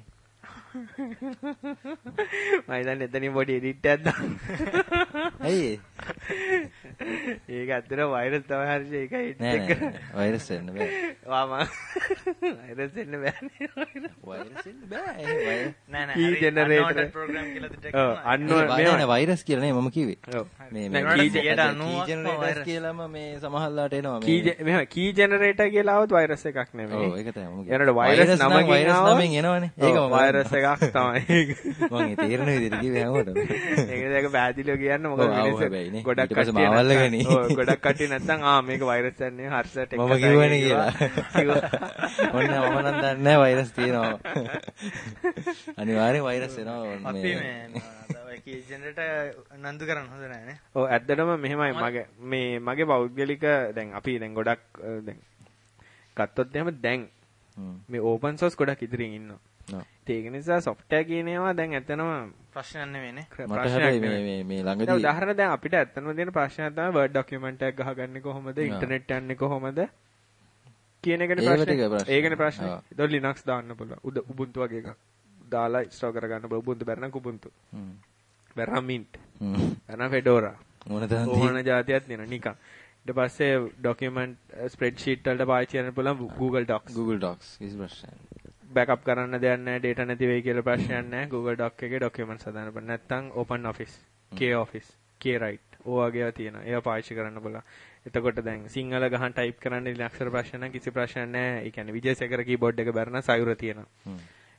මම දැන් එතනින් පොඩි එඩිට් එකක් දාන්න. ඇයි ඒක ඇත්තට වෛරස් තමයි හරියට ඒකයි එඩිට් එක. නෑ වෛරස් එන්න බෑ. වා මම වෛරස් එන්න බෑනේ. වෛරස් එන්න බෑ. ඒ නෑ නෑ කී ජෙනරේටර් ප්‍රෝග්‍රෑම් කියලා දෙටෙක් කරනවා. ඔව් අන්නෝ මේ නෑ වෛරස් කියලා නේ මම කිව්වේ. ඔව් මේ මේ කී ජෙනරේටර්ස් කියලාම මේ සමහරලාට එනවා මේ. කී මෙහෙම කී ජෙනරේටර් කියලා આવොත් වෛරස් එකක් නෙමෙයි. ඔව් ඒක තමයි මම කියන්නේ. ඒනට වෛරස් නමකින් වෛරස් නමෙන් එනවනේ. ඒකම වෛරස් එකක් තමයි. මම ඒ තේරෙන විදිහට කිව්වේ හැමෝටම. ඒකද ඒක පැහැදිලිව කියන්න මොකද මිනිස්සු ගොඩක් කට්ටිය මාවල්ලගනි. ඔව් ගොඩක් කට්ටිය නැත්තම් ආ මේක වෛරස් යන්නේ හර්ෂට එක මම කිව්වනේ කියලා. ඔන්න මම නම් දන්නේ නැහැ වෛරස් තියෙනවා. අනිවාර්යෙන් වෛරස් එනවා. අපි මේ ඔය කී ජෙනරේටර් නන්දු කරන්න හොඳ නැහැ නේ. ඔව් ඇත්තටම මෙහෙමයි මගේ මේ මගේ පෞද්ගලික දැන් අපි දැන් ගොඩක් දැන් ගත්තොත් එහෙම දැන් මේ ඕපන් සෝස් ගොඩක් ඉදිරියෙන් ඉන්නවා. ඒක නිසා software කියන ඒවා දැන් ඇත්තනම ප්‍රශ්නයක් නෙවෙයිනේ. මට හැබැයි මේ මේ මේ ළඟදී උදාහරණ දැන් අපිට ඇත්තනම දෙන ප්‍රශ්නයක් තමයි Word document එකක් ගහගන්නේ කොහොමද? ඉන්ටර්නෙට් යන්නේ කොහොමද? කියන එකනේ ප්‍රශ්නේ. ඒකනේ ප්‍රශ්නේ. ඒක Linux දාන්න පුළුවන්. Ubuntu වගේ එකක්. දාලා install කරගන්න පුළුවන්. Ubuntu බැරනම් Ubuntu. හ්ම්. බැරනම් Mint. හ්ම්. බැරනම් Fedora. මොන තරම් ඕන જાතියක් තියෙනවා නිකන්. ඊට පස්සේ document spreadsheet වලට පාවිච්චි කරන්න පුළුවන් Google Docs. Google Docs කිසි ප්‍රශ්නයක් නැහැ. බෑකප් කරන්න දෙයක් නැහැ data නැති වෙයි කියලා ප්‍රශ්නයක් නැහැ Google Doc එකේ documents හදාන්න බෑ නැත්නම් Open Office K Office K Write ඔයගෙව තියෙනවා ඒවා පාවිච්චි කරන්න බලන්න එතකොට දැන් සිංහල ගහන් ටයිප් කරන්න ඉතින් අක්ෂර ප්‍රශ්න නම් කිසි ප්‍රශ්නයක් නැහැ ඒ කියන්නේ විජේසේකර කීබෝඩ් එක බැරන සයුර තියෙනවා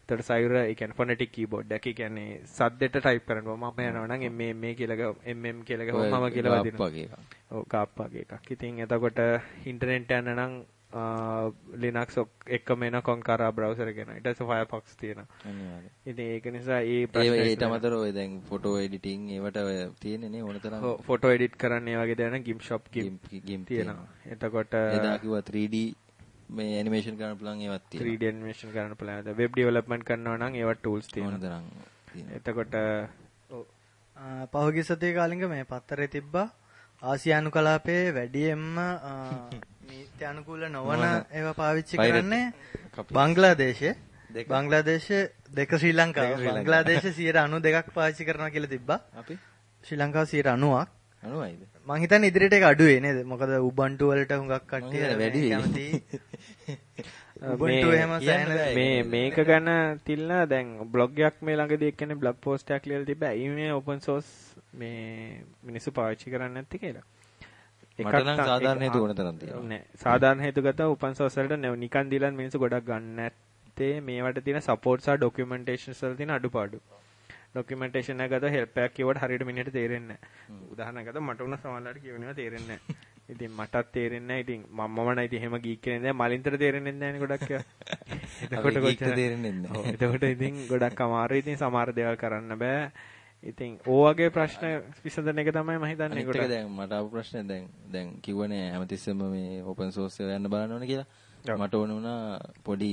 එතකොට සයුර ඒ කියන්නේ ෆොනෙටික් කීබෝඩ් එක. ඒ කියන්නේ සද්දෙට ටයිප් කරනවා. මම යනවා නම් එම් එම් කියලා ගම එම් එම් කියලා ගම මම කියලා වදිනවා. ඔව් ගාප් වගේ එකක්. ඉතින් එතකොට ඉන්ටර්නෙට් යන නම් Linux එකම එන Konkara browser එක එනවා. ඊට පස්සේ Firefox තියෙනවා. අනිවාර්යයෙන්. ඉතින් ඒක නිසා ඒ ප්‍රශ්නේ ඒට අමතරව ඔය දැන් ෆොටෝ එඩිටින් ඒවට ඔය තියෙන්නේ නේ ඕන තරම්. ඔව් ෆොටෝ එඩිට් කරන්න ඒ වගේ දේවල් GIMP shop GIMP තියෙනවා. එතකොට එදා කිව්වා three D මේ ඇනිමේෂන් කරන්න පුළුවන් ඒවත් තියෙනවා. three D ඇනිමේෂන් කරන්න පුළුවන්. වෙබ් ඩෙවලොප්මන්ට් කරනවා නම් ඒවට ටූල්ස් තියෙනවා. ඕන තරම්. එතකොට ඔව් පහුගිය සතියේ කාලින්ග මේ පත්තරේ තිබ්බා ආසියානු කලාපයේ වැඩියෙන්ම නීත්‍යානුකූල නොවන ඒවා පාවිච්චි කරන්නේ බංග්ලාදේශයේ. බංග්ලාදේශයේ දෙක ශ්‍රී ලංකාව. බංග්ලාදේශයේ සියයට අනූදෙකක් පාවිච්චි කරනවා කියලා තිබ්බා. අපි ශ්‍රී ලංකාව සියයට අනූවක්. අනූවයිද? මං හිතන්නේ ඉදිරියට ඒක අඩු වෙයි නේද? මොකද උබන්ටු වලට හුඟක් කට්ටිය වැඩි කැමති. උබන්ටු එහෙම මේ මේක ගැන තිල්න දැන් බ්ලොග් එකක් මේ ළඟදී එක්කෙනේ බ්ලොග් පෝස්ට් එකක් ලියලා තිබ්බා. ඒ මේ ඕපන් සෝස් මේ මිනිස්සු පාවිච්චි කරන්නේ නැති කියලා. මට නම් සාධාරණ හේතු ඕන තරම් තියෙනවා. නෑ සාධාරණ හේතු ගත්තා ඕපන් සෝස් වලට නිකන් දීලා මිනිස්සු ගොඩක් ගන්න නැත්තේ මේවට තියෙන සපෝට් සහ ඩොකියුමන්ටේෂන්ස් වල තියෙන අඩුපාඩු. ඩොකියුමන්ටේෂන් එක ගත්තා හෙල්ප් එකක් කියවට හරියට මිනිහට තේරෙන්නේ නැහැ. උදාහරණයක් ගත්තා මට උන සමහරවිට කියවෙනවා තේරෙන්නේ නැහැ. ඉතින් මටත් තේරෙන්නේ නැහැ. ඉතින් මම නම් ඉතින් එහෙම ගීක් කෙනෙක් නෑ. මලින්තර තේරෙන්නේ නැහැ නේ ගොඩක් ඒවා. එතකොට කොච්චර තේරෙන්නේ නැහැ. ඔව් එතකොට ඉතින් ගොඩක් අමාරුයි. ඉතින් සමහර දේවල් කරන්න බෑ. ඉතින් ඕවගේ ප්‍රශ්න විසඳන එක තමයි මම හිතන්නේ කොට. ඒක දැන් මට ආපු ප්‍රශ්නේ දැන් දැන් කිව්වනේ හැමතිස්සෙම මේ ඕපන් සෝස් එක යන්න බලන්න ඕනේ කියලා. මට ඕන වුණා පොඩි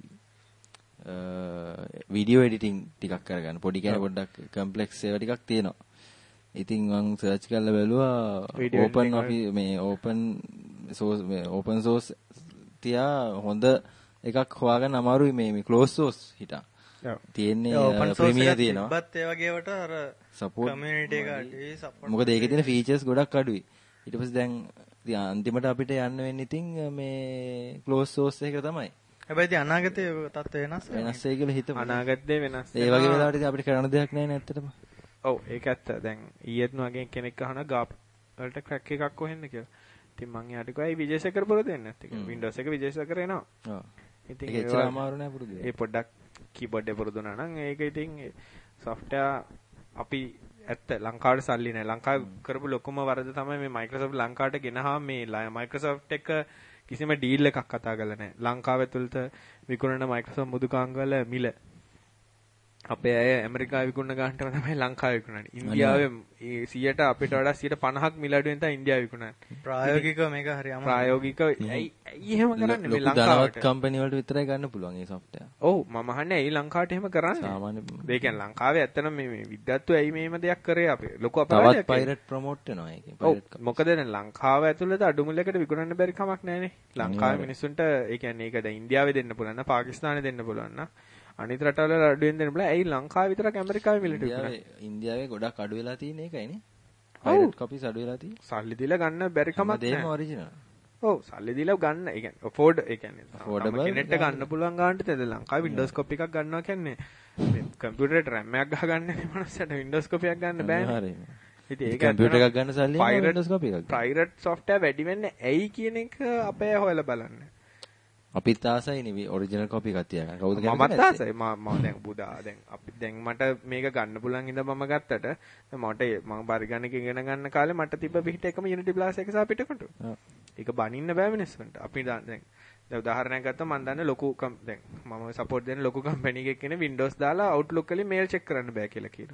වීඩියෝ එඩිටින් ටිකක් කරගන්න. පොඩි කියන්නේ පොඩ්ඩක් කම්ප්ලෙක්ස් ඒවා ටිකක් තියෙනවා. ඉතින් මම සර්ච් කරලා බැලුවා ඕපන් අපි මේ ඕපන් සෝස් මේ ඕපන් සෝස් තියා හොඳ එකක් හොයාගන්න අමාරුයි මේ මේ ක්ලෝස් සෝස් හිටා. තියෙන්නේ ප්‍රීමියර් තියෙනවා. ඉබ්බත් ඒ වගේ වට අර කමියුනිටි එකට සපෝට්. මොකද ඒකේ තියෙන ෆීචර්ස් ගොඩක් අඩුයි. ඊට පස්සේ දැන් අන්තිමට අපිට යන්න වෙන්නේ ඉතින් මේ ක්ලෝස් සෝස් එක තමයි. හැබැයි ඉතින් අනාගතයේ තත්ත්ව වෙනස් වෙනස් වෙයි කියලා හිතමු. අනාගතේ වෙනස් ඒ වගේ වෙලාවට ඉතින් අපිට කරන්න දෙයක් නැහැ නේ ඇත්තටම. ඔව් ඒක ඇත්ත. දැන් ඊයේත් වගේ කෙනෙක් අහන ගාප් වලට ක්‍රැක් එකක් කොහෙන්ද කියලා. ඉතින් මං එයාට කිව්වා ඒ විජේසකර පුරුදු වෙන්නේ නැත්තේ කියලා. Windows එක විජේසකර එනවා. ඔව්. ඉතින් ඒක එච්චර අමාරු නෑ පුරුදු වෙන්න. ඒ පොඩ්ඩක් කීබෝඩ් එක පුරුදු වුණා නම් ඒක ඉතින් software අපි ඇත්ත ලංකාවට සල්ලි නැහැ. ලංකාවේ කරපු ලොකුම වරද තමයි මේ Microsoft ලංකාවට ගෙනහම මේ Microsoft එක කිසිම ඩීල් එකක් කතා කරලා නැහැ. ලංකාව ඇතුළත විකුණන Microsoft මුදුකාංගවල මිල අපේ අය ඇමරිකාවේ විකුණන ගානටම තමයි ලංකාවේ විකුණන්නේ. ඉන්දියාවේ සියයට අපිට වඩා සියයට පනහක් මිල අඩුවෙන් තමයි ඉන්දියාවේ විකුණන්නේ. ප්‍රායෝගිකව මේක හරි අමාරුයි. ප්‍රායෝගිකව ඇයි ඇයි එහෙම කරන්නේ මේ ලංකාවට? ධනවත් කම්පැනි වලට විතරයි ගන්න පුළුවන් මේ software. ඔව් මම අහන්නේ ඇයි ලංකාවට එහෙම කරන්නේ? සාමාන්‍ය ඒ කියන්නේ ලංකාවේ ඇත්තටම මේ මේ විද්‍යාත්තු ඇයි මේම දෙයක් කරේ අපේ ලොකු අපරාධයක්. තවත් පයිරට් ප්‍රොමෝට් වෙනවා ඒකේ. පයිරට් මොකද දැන් ලංකාව ඇතුළත අඩු මුල්ලකට විකුණන්න බැරි කමක් නැහැනේ. ලංකාවේ මිනිස්සුන්ට ඒ කියන්නේ ඒක දැන් ඉන්දියාවේ දෙන්න පුළුවන් නම් පාකිස්තානේ දෙන්න පුළුවන් නම් අනිත් රටවල අඩුවෙන් දෙන්න බෑ. ඇයි ලංකාවේ විතරක් ඇමරිකාවේ මිලට විකුණන්නේ? ඉන්දියාවේ ගොඩක් අඩු වෙලා තියෙන එකයි නේ. පයිරට් කොපිස් අඩු වෙලා තියෙන්නේ. සල්ලි දීලා ගන්න බැරි කමක් නැහැ. දෙම ඔරිජිනල්. ඔව් සල්ලි දීලා ගන්න. ඒ කියන්නේ afford ඒ කියන්නේ affordable කෙනෙක්ට ගන්න පුළුවන් ගන්නට තේද ලංකාවේ Windows copy එකක් ගන්නවා කියන්නේ මේ කම්පියුටරේට RAM එකක් ගහගන්න නේ මනසට Windows copy එකක් ගන්න බෑනේ. හරියි. ඉතින් ඒක කම්පියුටර් එකක් ගන්න සල්ලි Windows copy එකක්. pirate software වැඩි වෙන්නේ ඇයි කියන එක අපේ හොයලා බලන්න. අපිත් ආසයි නේ ඔරිජිනල් කොපි එකක් තියාගන්න. කවුද කියන්නේ? මමත් ආසයි. මම මම දැන් බුදා දැන් අපි දැන් මට මේක ගන්න පුළුවන් ඉඳන් මම ගත්තට මට මම පරිගණක ඉගෙන ගන්න කාලේ මට තිබ්බ පිට එකම Unity Plus එක සහ පිටකොට. ඒක බනින්න බෑ මිනිස්සුන්ට. අපි දැන් දැන් උදාහරණයක් ගත්තා මම දන්නේ ලොකු දැන් මම සපෝට් දෙන ලොකු කම්පැනි එකක් කෙනෙක් Windows දාලා Outlook වලින් මේල් චෙක් කරන්න බෑ කියලා කියනවා.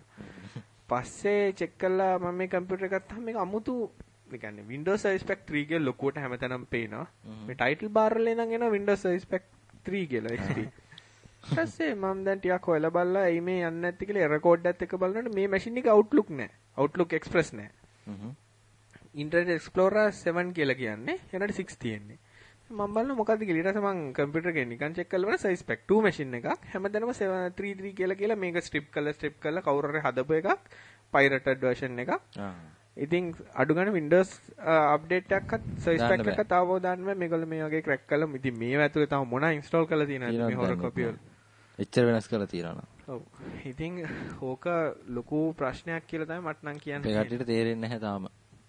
පස්සේ චෙක් කළා මම මේ කම්පියුටර් එක ගත්තාම මේක අමුතු ඒ කියන්නේ Windows Service Pack three කියලා ලොකුවට හැමතැනම පේනවා. මේ ටයිටල් බාර් වල ඉඳන් එනවා Windows Service Pack three කියලා X P. ඊපස්සේ මම දැන් ටිකක් හොයලා බලලා එයි මේ යන්නේ නැති කියලා එරර් කෝඩ් එකත් එක්ක බලනකොට මේ මැෂින් එකේ Outlook නැහැ. Outlook Express නැහැ. හ්ම්. Internet Explorer seven කියලා කියන්නේ. එනට six තියෙන්නේ. මම බලනවා මොකද්ද කියලා. ඊට පස්සේ මම කම්පියුටර් එකේ නිකන් චෙක් කරලා බලන Service Pack two මැෂින් එකක්. හැමදැනම three three කියලා කියලා මේක ස්ට්‍රිප් කරලා ස්ට්‍රිප් කරලා කවුරු හරි හදපු එකක්. pirated version එකක්. ආ ඉතින් අඩු ගන්න Windows අප්ඩේට් එකක්වත් සර්විස් පැක් එකක් තාම දාන්න බෑ. මේගොල්ලෝ මේ වගේ ක්‍රැක් කළා. ඉතින් මේ ඇතුලේ තාම මොනවා ඉන්ස්ටෝල් කරලා තියෙනවද මේ හොර කොපි වල? එච්චර වෙනස් කරලා තියනවා. ඔව්. ඉතින් ඕක ලොකු ප්‍රශ්නයක් කියලා තමයි මට නම් කියන්න. ඒ කට්ටියට තේරෙන්නේ නැහැ තාම.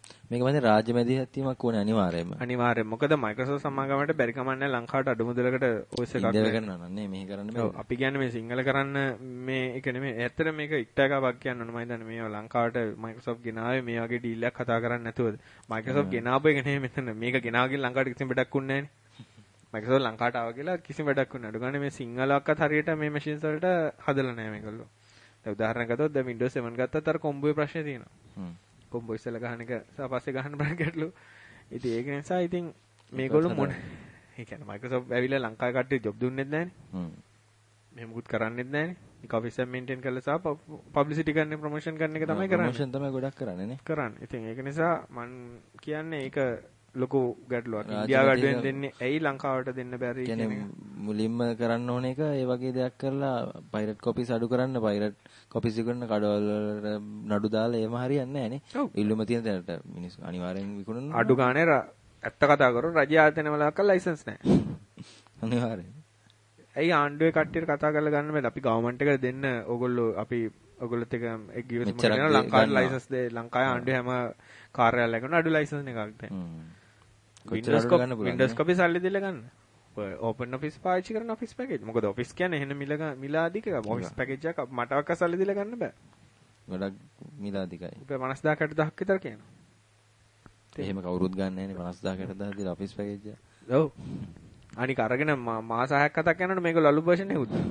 මේක මන්නේ රාජ්‍ය මැදිහත්වීමක් ඕනේ අනිවාර්යයෙන්ම. අනිවාර්යයෙන්. මොකද Microsoft සමාගමට බැරි කමන්නේ ලංකාවට අඩු මුදලකට ඔස් එකක් ඉන්දියාව කරනවා නේ මෙහෙ කරන්න බෑ. ඔව් අපි කියන්නේ මේ සිංහල කරන්න මේ එක නෙමෙයි. ඇත්තට මේක ඉක්ටාකාවක් කියන්න ඕන මම හිතන්නේ මේවා ලංකාවට Microsoft ගෙනාවේ මේ වගේ ඩීල් එකක් කතා කරන්නේ නැතුවද? Microsoft ගෙනාපු එක නෙමෙයි මෙතන. මේක ගෙනාවගෙන ලංකාවට කිසිම වැඩක් උන්නේ නැහනේ. Microsoft ලංකාවට ආවා කියලා කිසිම වැඩක් උන්නේ නැහැ. අඩු ගානේ මේ සිංහලක්වත් හරියට මේ මැෂින්ස් වලට හදලා නැහැ මේගොල්ලෝ. දැන් උදාහරණයක් ගත්තොත් දැන් Windows seven ගත්තත් අර කොම්බෝේ ප්‍රශ්නේ තියෙනවා. හ්ම්. කොම්බෝ ඉස්සෙල්ලා ගහන එක සහ පස්සේ ගහන බණ ගැටලු. ඉතින් ඒක නිසා ඉතින් මේගොල්ලෝ මොන ඒ කියන්නේ Microsoft ඇවිල්ලා ලංකාවේ කට්ටිය ජොබ් දුන්නෙත් නැහනේ. හ්ම්. මෙහෙම මුකුත් කරන්නෙත් නැහනේ. ඒක ඔෆිස් එක මේන්ටේන් කරලා සහ පබ්ලිසිටි කරන්නේ ප්‍රොමෝෂන් කරන එක තමයි කරන්නේ. ප්‍රොමෝෂන් තමයි ගොඩක් කරන්නේ නේ. කරන්නේ. ඉතින් ඒක නිසා මම කියන්නේ ඒක ලොකු ගැටලුවක්. ඉන්දියාව අඩුවෙන් දෙන්නේ ඇයි ලංකාවට දෙන්න බැරි කියන එක. මුලින්ම කරන්න ඕන එක ඒ වගේ දෙයක් කරලා පයිරට් කොපිස් අඩු කරන්න පයිරට් කොපිස් ඉක්වන කඩවල නඩු දාලා එහෙම හරියන්නේ නැහැ නේ. ඉල්ලුම තියෙන තැනට මිනිස්සු අනිවාර්යෙන් විකුණන අඩු ගානේ ඇත්ත කතා කරොත් රජය ආයතන වලක ලයිසන්ස් නැහැ. අනිවාර්යෙන්. ඇයි ආණ්ඩුවේ කට්ටියට කතා කරලා ගන්න බැද? අපි ගවර්න්මන්ට් එකට දෙන්න ඕගොල්ලෝ අපි ඔයගොල්ලොත් එක එක් ගිවිසුම කරනවා ලංකාවේ ලයිසන්ස් දෙ ලංකාවේ ආණ්ඩුවේ හැම කාර්යාලයකම අඩු ලයිසන්ස් එකක් දැන්. Windows Windows copy සල්ලි දීලා ගන්න. Open Office පාවිච්චි කරන Office package. මොකද Office කියන්නේ එහෙන මිල මිල අධික එකක්. Office package එකක් මටවත් සල්ලි දීලා ගන්න බෑ. ගොඩක් මිල අධිකයි. රුපියල් පනස් දාහක් හැට දාහක් විතර කියනවා. එහෙම කවුරුත් ගන්න නැහැ නේ පනස් දාහක් හැට දාහක් දීලා Office package එක. ඔව්. අනික අරගෙන මාස හයක් හතක් යනකොට මේක ලලු version එක උද්දා.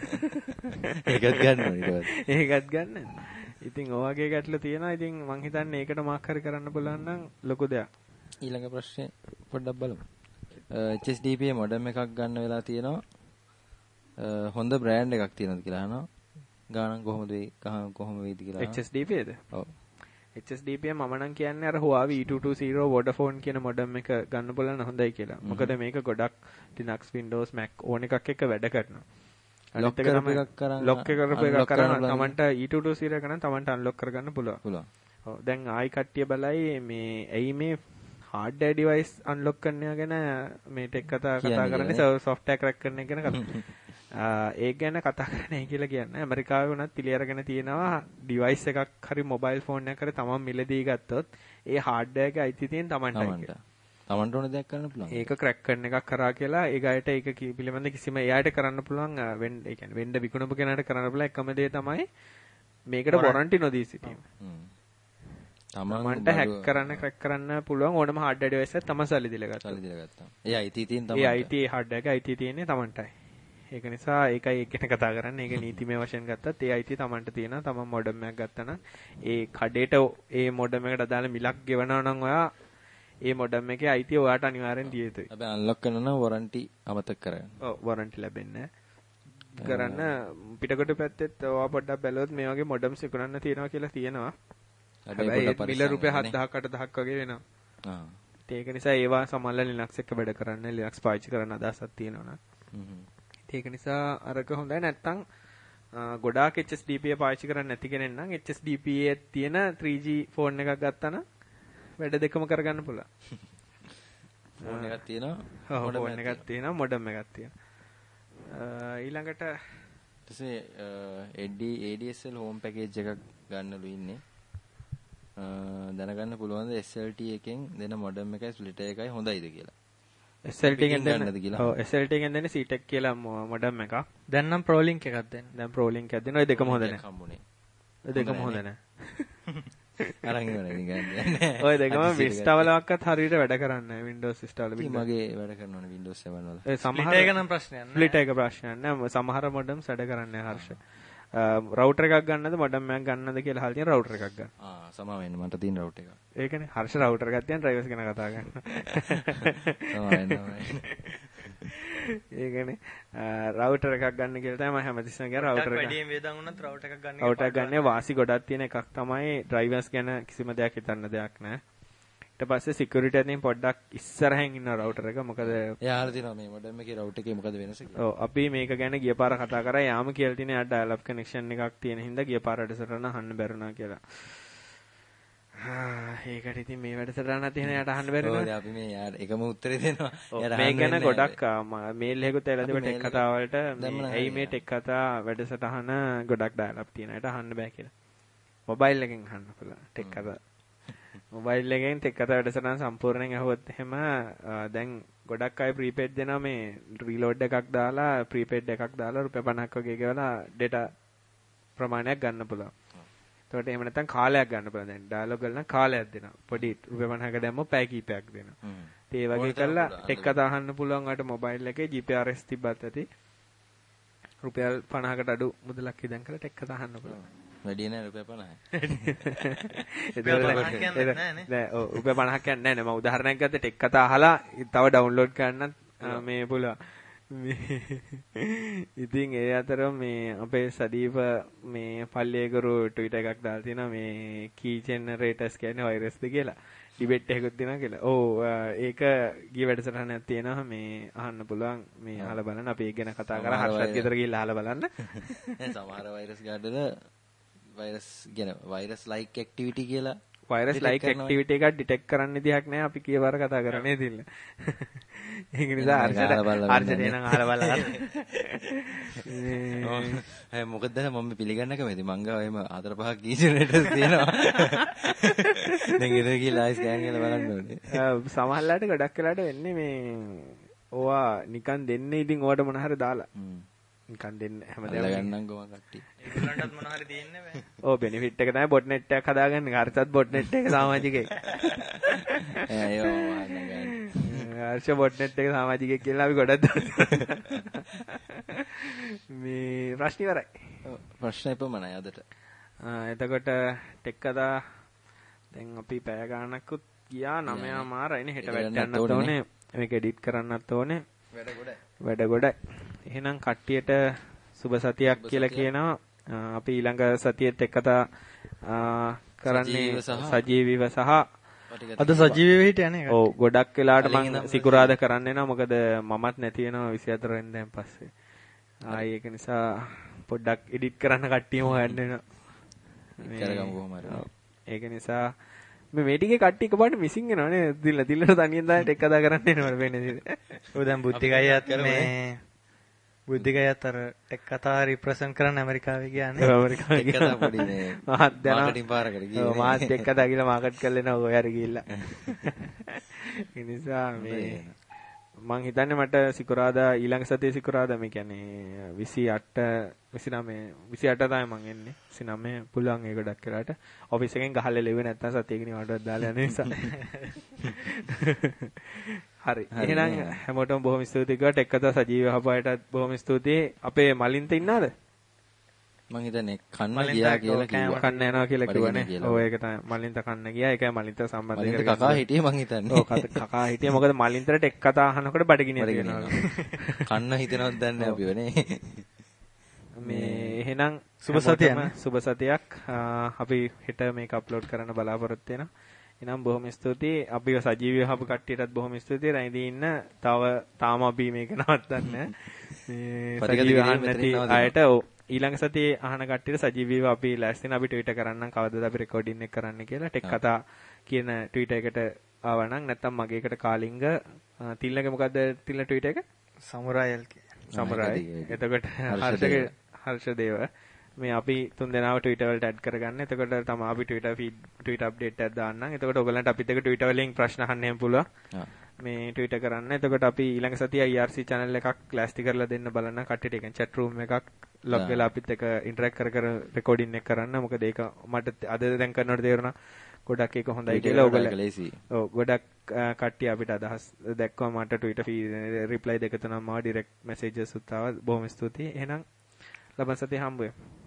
ඒකත් ගන්නවා ඊට පස්සේ. ඒකත් ගන්න. ඉතින් ඔය වගේ ගැටලු තියෙනවා. ඉතින් මං හිතන්නේ ඒකට මාක් හරි කරන්න පුළුවන් නම් ලොකු දෙයක්. ඊළඟ ප්‍රශ්නේ පොඩ්ඩක් බලමු. H S D P A modem එකක් ගන්න වෙලා තියෙනවා. හොඳ බ්‍රෑන්ඩ් එකක් තියෙනවද කියලා අහනවා. ගානක් කොහොමද වෙයි? කොහොම වෙයිද කියලා. H S D P A ද? ඔව්. H S D P A මම නම් කියන්නේ අර Huawei E two twenty Vodafone කියන මොඩම් එක ගන්න බලන්න හොඳයි කියලා. මොකද මේක ගොඩක් Linux Windows Mac ඕන එකක් එක්ක වැඩ කරනවා. ලොක් කරපු එකක් කරන් ලොක් කරපු එකක් කරන් තමන්ට E two twenty එක නම් තමන්ට අන්ලොක් කරගන්න පුළුවන්. පුළුවන්. ඔව් දැන් ආයි කට්ටිය බලයි මේ ඇයි මේ hardware device unlock කරන ගැන මේ ටෙක් කතා කතා කරන්නේ software crack කරන එක ගැන කතා. ඒක ගැන කතා කරන්නේ කියලා කියන්නේ. ඇමරිකාවේ වුණත් පිළි අරගෙන තියෙනවා device එකක් හරි mobile phone එකක් හරි තමන් මිලදී ගත්තොත් ඒ hardware එකේ අයිති තියෙන තමන්ටයි කියලා. තමන්ට ඕන දෙයක් කරන්න පුළුවන්. ඒක crack කරන එකක් කරා කියලා ඒ ගායට ඒක පිළිබඳ කිසිම එයාට කරන්න පුළුවන් වෙන්න ඒ කියන්නේ වෙන්න විකුණපු කෙනාට කරන්න පුළුවන් එකම දේ තමයි මේකට warranty නොදී සිටීම. තමන්ට හැක් කරන්න ක්‍රැක් කරන්න පුළුවන් ඕනම hardware device එකක් තමන් සල්ලි දීලා ගත්තා. සල්ලි දීලා ගත්තා. ඒ අයිති තියෙන තමන්ට. ඒ අයිති hardware එක අයිති තියෙන්නේ තමන්ටයි. ඒක නිසා ඒකයි ඒක ගැන කතා කරන්නේ. ඒක නීතිමය වශයෙන් ගත්තත් ඒ අයිති තමන්ට තියෙනවා. තමන් මොඩම් එකක් ගත්තා නම් ඒ කඩේට ඒ මොඩම් එකට අදාළ මිලක් ගෙවනවා නම් ඔයා ඒ මොඩම් එකේ අයිතිය ඔයාට අනිවාර්යෙන් දිය යුතුයි. හැබැයි අන්ලොක් කරන නම් warranty අමතක කරගන්න. ඔව් warranty ලැබෙන්නේ කරන්න පිටකොට පැත්තෙත් ඔයා පොඩ්ඩක් බැලුවොත් මේ වගේ මොඩම්ස් විකුණන්න තියෙනවා කියලා තියෙනවා. හැබැයි මිල රුපියල් හත් දහයක් අට දහයක් වගේ වෙනවා. ආ. ඒක නිසා ඒවා සමහරවල් Linux එක වැඩ කරන්න Linux පාවිච්චි කරන්න අදහසක් තියෙනවා නේද? ඒක නිසා අරක හොඳයි නැත්තම් ගොඩාක් H S D P A පාවිච්චි කරන්නේ නැති කෙනෙක් නම් H S D P A තියෙන three G ෆෝන් එකක් ගත්තා නම් වැඩ දෙකම කරගන්න පුළුවන්. ෆෝන් එකක් තියෙනවා. ඔව් ෆෝන් එකක් තියෙනවා මොඩම් එකක් තියෙනවා. ඊළඟට ඊටසේ A D S L home package එකක් ගන්නලු ඉන්නේ. දැනගන්න පුළුවන්ද S L T එකෙන් දෙන මොඩම් එකයි ස්ප්ලිටර් එකයි හොඳයිද කියලා. S L T එකෙන් දෙන්නද කියලා. ඔව් S L T එකෙන් දෙන්නේ C Tech කියලා මොඩම් එකක්. දැන් නම් Pro Link එකක් දෙන්න. දැන් Pro Link එකක් දෙනවා. ඒ දෙකම හොඳ නැහැ. ඒ දෙකම හොඳ නැහැ. අරන් ඉවරයි ගන්නේ. ඔය දෙකම Vista වලවත් හරියට වැඩ කරන්නේ නැහැ Windows Vista වල. මගේ වැඩ කරනවනේ Windows seven වල. ඒ සමහර එක නම් ප්‍රශ්නයක් නැහැ. ස්ප්ලිට් එක ප්‍රශ්නයක් නැහැ. සමහර මොඩම්ස් වැඩ කරන්නේ නැහැ හර්ෂ. රවුටර් එකක් ගන්නද මොඩම් එකක් ගන්නද කියලා අහලා තියෙන රවුටර් එකක් ගන්න. ආ සමා වෙන්න මට තියෙන රවුටර් එක. ඒකනේ හර්ෂ රවුටර් එකක් තියන් ඩ්‍රයිවර්ස් ගැන කතා කරනවා. සමා වෙන්න. ඒකනේ රවුටර් එකක් ගන්න කියලා තමයි මම හැමතිස්සම කියන රවුටර් එක. වැඩියෙන් වේදන් වුණත් රවුටර් එකක් ගන්න එක. රවුටර් එකක් ගන්නේ වාසි ගොඩක් තියෙන එකක් තමයි ඩ්‍රයිවර්ස් ගැන කිසිම දෙයක් හිතන්න දෙයක් නැහැ. ඊට පස්සේ සිකියුරිටි එකෙන් පොඩ්ඩක් ඉස්සරහින් ඉන්න රවුටර් එක. මොකද එයා අහලා තිනවා මේ මොඩම් එකේ රවුටර් එකේ මොකද වෙනස කියලා. ඔව් අපි මේක ගැන ගිය පාර කතා කරා. යාම කියලා තියෙන යා ඩයල් අප් කනෙක්ෂන් එකක් තියෙන හින්දා ගිය පාර වැඩසටහන අහන්න බැරුණා කියලා. ආ ඒකට ඉතින් මේ වැඩසටහන තියෙන යාට අහන්න බැරි නේද? ඔව් අපි මේ යාට එකම උත්තරේ දෙනවා. යාට මේ ගැන ගොඩක් මේල් එකකුත් ඇවිල්ලා තිබුණා ටෙක් කතා වලට. ඇයි මේ ටෙක් කතා වැඩසටහන ගොඩක් ඩයල් අප් තියෙන. යාට අහන්න බෑ කියලා. මොබයිල් එකෙන් අහන්න පුළුවන් ටෙක් කතා. මොබයිල් එකෙන් ටෙක් කතා වැඩසටහන සම්පූර්ණයෙන් අහුවොත් එහෙම දැන් ගොඩක් අය ප්‍රීපේඩ් දෙනවා මේ රීලෝඩ් එකක් දාලා ප්‍රීපේඩ් එකක් දාලා රුපියල් පනහක් වගේ ගෙවලා ඩේටා ප්‍රමාණයක් ගන්න පුළුවන්. ඒකට එහෙම නැත්නම් කාලයක් ගන්න පුළුවන්. දැන් ඩයලොග් වල නම් කාලයක් දෙනවා. පොඩි රුපියල් පනහක දැම්මොත් පැය කීපයක් දෙනවා. ඒ වගේ කරලා ටෙක් කතා අහන්න පුළුවන් අට මොබයිල් එකේ ජී පී ආර් එස් තිබ්බත් ඇති. රුපියල් පනහකට අඩු මුදලක් ඉදන් කරලා ටෙක් කතා අහන්න පුළුවන්. වැඩි නෑ රුපියල් පනහයි. නෑ ඔව් රුපියල් පනහක් කියන්නේ නෑ. මම උදාහරණයක් ගත්තා ටෙක් කතා අහලා තව ඩවුන්ලෝඩ් කරන්නත් මේ පුළුවන්. ඉතින් ඒ අතර මේ අපේ සදීප මේ පල්ලියකරු ට්විටර් එකක් දාලා තියෙනවා මේ කී ජෙනරේටර්ස් කියන්නේ වෛරස්ද කියලා. ඩිබේට් එකකුත් දෙනවා කියලා. ඔව් ඒක ගිය වැඩසටහනක් තියෙනවා මේ අහන්න පුළුවන් මේ අහලා බලන්න. අපි ඒක ගැන කතා කරා. හර්ෂත් ගෙදර ගිහිල්ලා අහලා බලන්න. සමහර වෛරස් ගාඩල වෛරස් කියන වෛරස් ලයික් ඇක්ටිවිටි කියලා වෛරස් ලයික් ඇක්ටිවිටි එකක් ඩිටෙක්ට් කරන්න විදිහක් නැහැ. අපි කීවර කතා කරන්නේ තිල්ල. ඒක නිසා හර්ෂට හර්ෂට එනං අහලා බලන්න. ඒ මොකද මම පිළිගන්න කැමති. මං ගාව එහෙම හතර පහක් කීජනරේටර්ස් තියෙනවා. දැන් ඉතින් ගිහලා ස්කෑන් කරලා බලන්න ඕනේ. සමහරලාට ගොඩක් වෙලාට වෙන්නේ මේ ඕවා නිකන් දෙන්නේ ඉතින් ඕවට මොන හරි දාලා. නිකන් දෙන්න හැමදාම ගන්නම් ගොම කට්ටි. ඒගොල්ලන්ටත් මොන හරි දෙන්න බෑ. ඔව් බෙනිෆිට් එක තමයි බොට් නෙට් එකක් හදාගන්න. හර්ෂත් බොට් නෙට් එක සමාජිකයෙක්. ඒ අයෝ වහන්න හර්ෂ බොට් නෙට් එක සමාජිකයෙක් කියලා අපි ගොඩක් මේ ප්‍රශ්න ඉවරයි. ඔව් ප්‍රශ්න එපමණයි අදට. එතකොට ටෙක් කතා දැන් අපි පැය ගානක්කුත් ගියා. නවය මාරයිනේ. හෙට වැටෙන්නත් ඕනේ. මේක එඩිට් කරන්නත් ඕනේ. වැඩ ගොඩයි. වැඩ ගොඩයි. එහෙනම් කට්ටියට සුබ සතියක් කියලා කියනවා. අපි ඊළඟ සතියේත් එක් කතා කරන්නේ සජීවීව සහ අද සජීවීව හිටියනේ. ඔව් ගොඩක් වෙලාවට මම සිකුරාද කරන්න එනවා. මොකද මමත් නැති වෙනවා විසි හතර වෙනිදාන් පස්සේ. ආයි ඒක නිසා පොඩ්ඩක් එඩිට් කරන්න කට්ටියම හොයන්න වෙනවා. කරගමු කොහොම හරි. ඒක නිසා මේ මේ ටිකේ කට්ටිය එකපාරට මිසින් වෙනවා නේ. දිල්ල දිල්ලට තනියෙන් දාලා ටෙක් කතා කරන්න එනවා වෙන්නේ. ඔය දැන් බුද්ධිකයත් මේ බුද්ධිකයත් අර ටෙක් කතා රිප්‍රසන්ට් කරන්න ඇමරිකාවේ ගියානේ. ඇමරිකාවේ ටෙක් කතා පොඩි මේ මහත් දැන මාකටිං පාරකට ගියේ. ඔව් මාත් ටෙක් කතා කියලා මාකට් කරලා එනවා ඔය හරි ගිහිල්ලා. ඒ නිසා මේ මං හිතන්නේ මට සිකුරාදා ඊළඟ සතියේ සිකුරාදා මේ කියන්නේ විසි අට විසි නවය විසි අට තමයි මං එන්නේ. විසි නවය පුළුවන් ඒ ගොඩක් වෙලාට ඔෆිස් එකෙන් ගහලා ලෙව්වේ නැත්තම් සතියකින් වටවත් දාලා යන නිසා. හරි. එහෙනම් හැමෝටම බොහොම ස්තුතියි ගා ටෙක් කතා සජීව හපයටත් බොහොම ස්තුතියි. අපේ මලින්ත ඉන්නවද? මං හිතන්නේ කන්න ගියා කියලා කිව්වා. කන්න යනවා කියලා කිව්වනේ. ඔව් ඒක තමයි මලින්ත කන්න ගියා. ඒකයි මලින්ත සම්බන්ධ කරගෙන කකා හිටියේ මං හිතන්නේ. ඔව් කකා හිටියේ මොකද මලින්තට ටෙක් කතා අහනකොට බඩගිනිය තියෙනවා. කන්න හිතනවත් දන්නේ අපි වෙන්නේ. මේ එහෙනම් සුබ සතියක් සුබ සතියක් අපි හෙට මේක අප්ලෝඩ් කරන්න බලාපොරොත්තු වෙනවා. එහෙනම් බොහොම ස්තුතියි. අපිව සජීවීව හපු කට්ටියටත් බොහොම ස්තුතියි. රැඳී ඉන්න තව තාම අපි මේක නවත්තන්නේ මේ සජීවීව අහන්න නැති අයට ඔව් ඊළඟ සතියේ අහන කට්ටියට සජීවීව අපි ලෑස්ති වෙන අපි ට්විටර් කරන්නම් කවදාද අපි රෙකෝඩින් එක කරන්න කියලා ටෙක් කතා කියන ට්විටර් එකට ආවනම් නැත්නම් මගේ එකට කාලිංග තිල්ලගේ මොකද්ද තිල්ල ට්විටර් එක සමුරායල් සමුරායි. එතකොට හර්ෂගේ හර්ෂදේව මේ අපි තුන් දෙනාව Twitter වලට ඇඩ් කරගන්න. එතකොට තමයි අපි Twitter feed Twitter update එකක් දාන්නම්. එතකොට ඔයගලන්ට අපිත් එක්ක Twitter වලින් ප්‍රශ්න අහන්න එහෙම පුළුවන්. මේ Twitter කරන්න. එතකොට අපි ඊළඟ සතියේ I R C channel එකක් ක්ලාස්ටි කරලා දෙන්න බලන්න කට්ටියට. ඒ කියන්නේ chat room එකක් log වෙලා අපිත් එක්ක interact කර කර recording එක කරන්න. මොකද ඒක මට අද දැන් කරනකොට තේරුණා ගොඩක් ඒක හොඳයි කියලා. ඔයගොල්ලෝ ඔව් ගොඩක් කට්ටිය අපිට අදහස් දැක්වම මට Twitter feed reply දෙක තුනක් මාව direct messages උත් ආවා. බොහොම ස්තුතියි. එහෙනම් ලබන සතියේ හම්බ වෙමු.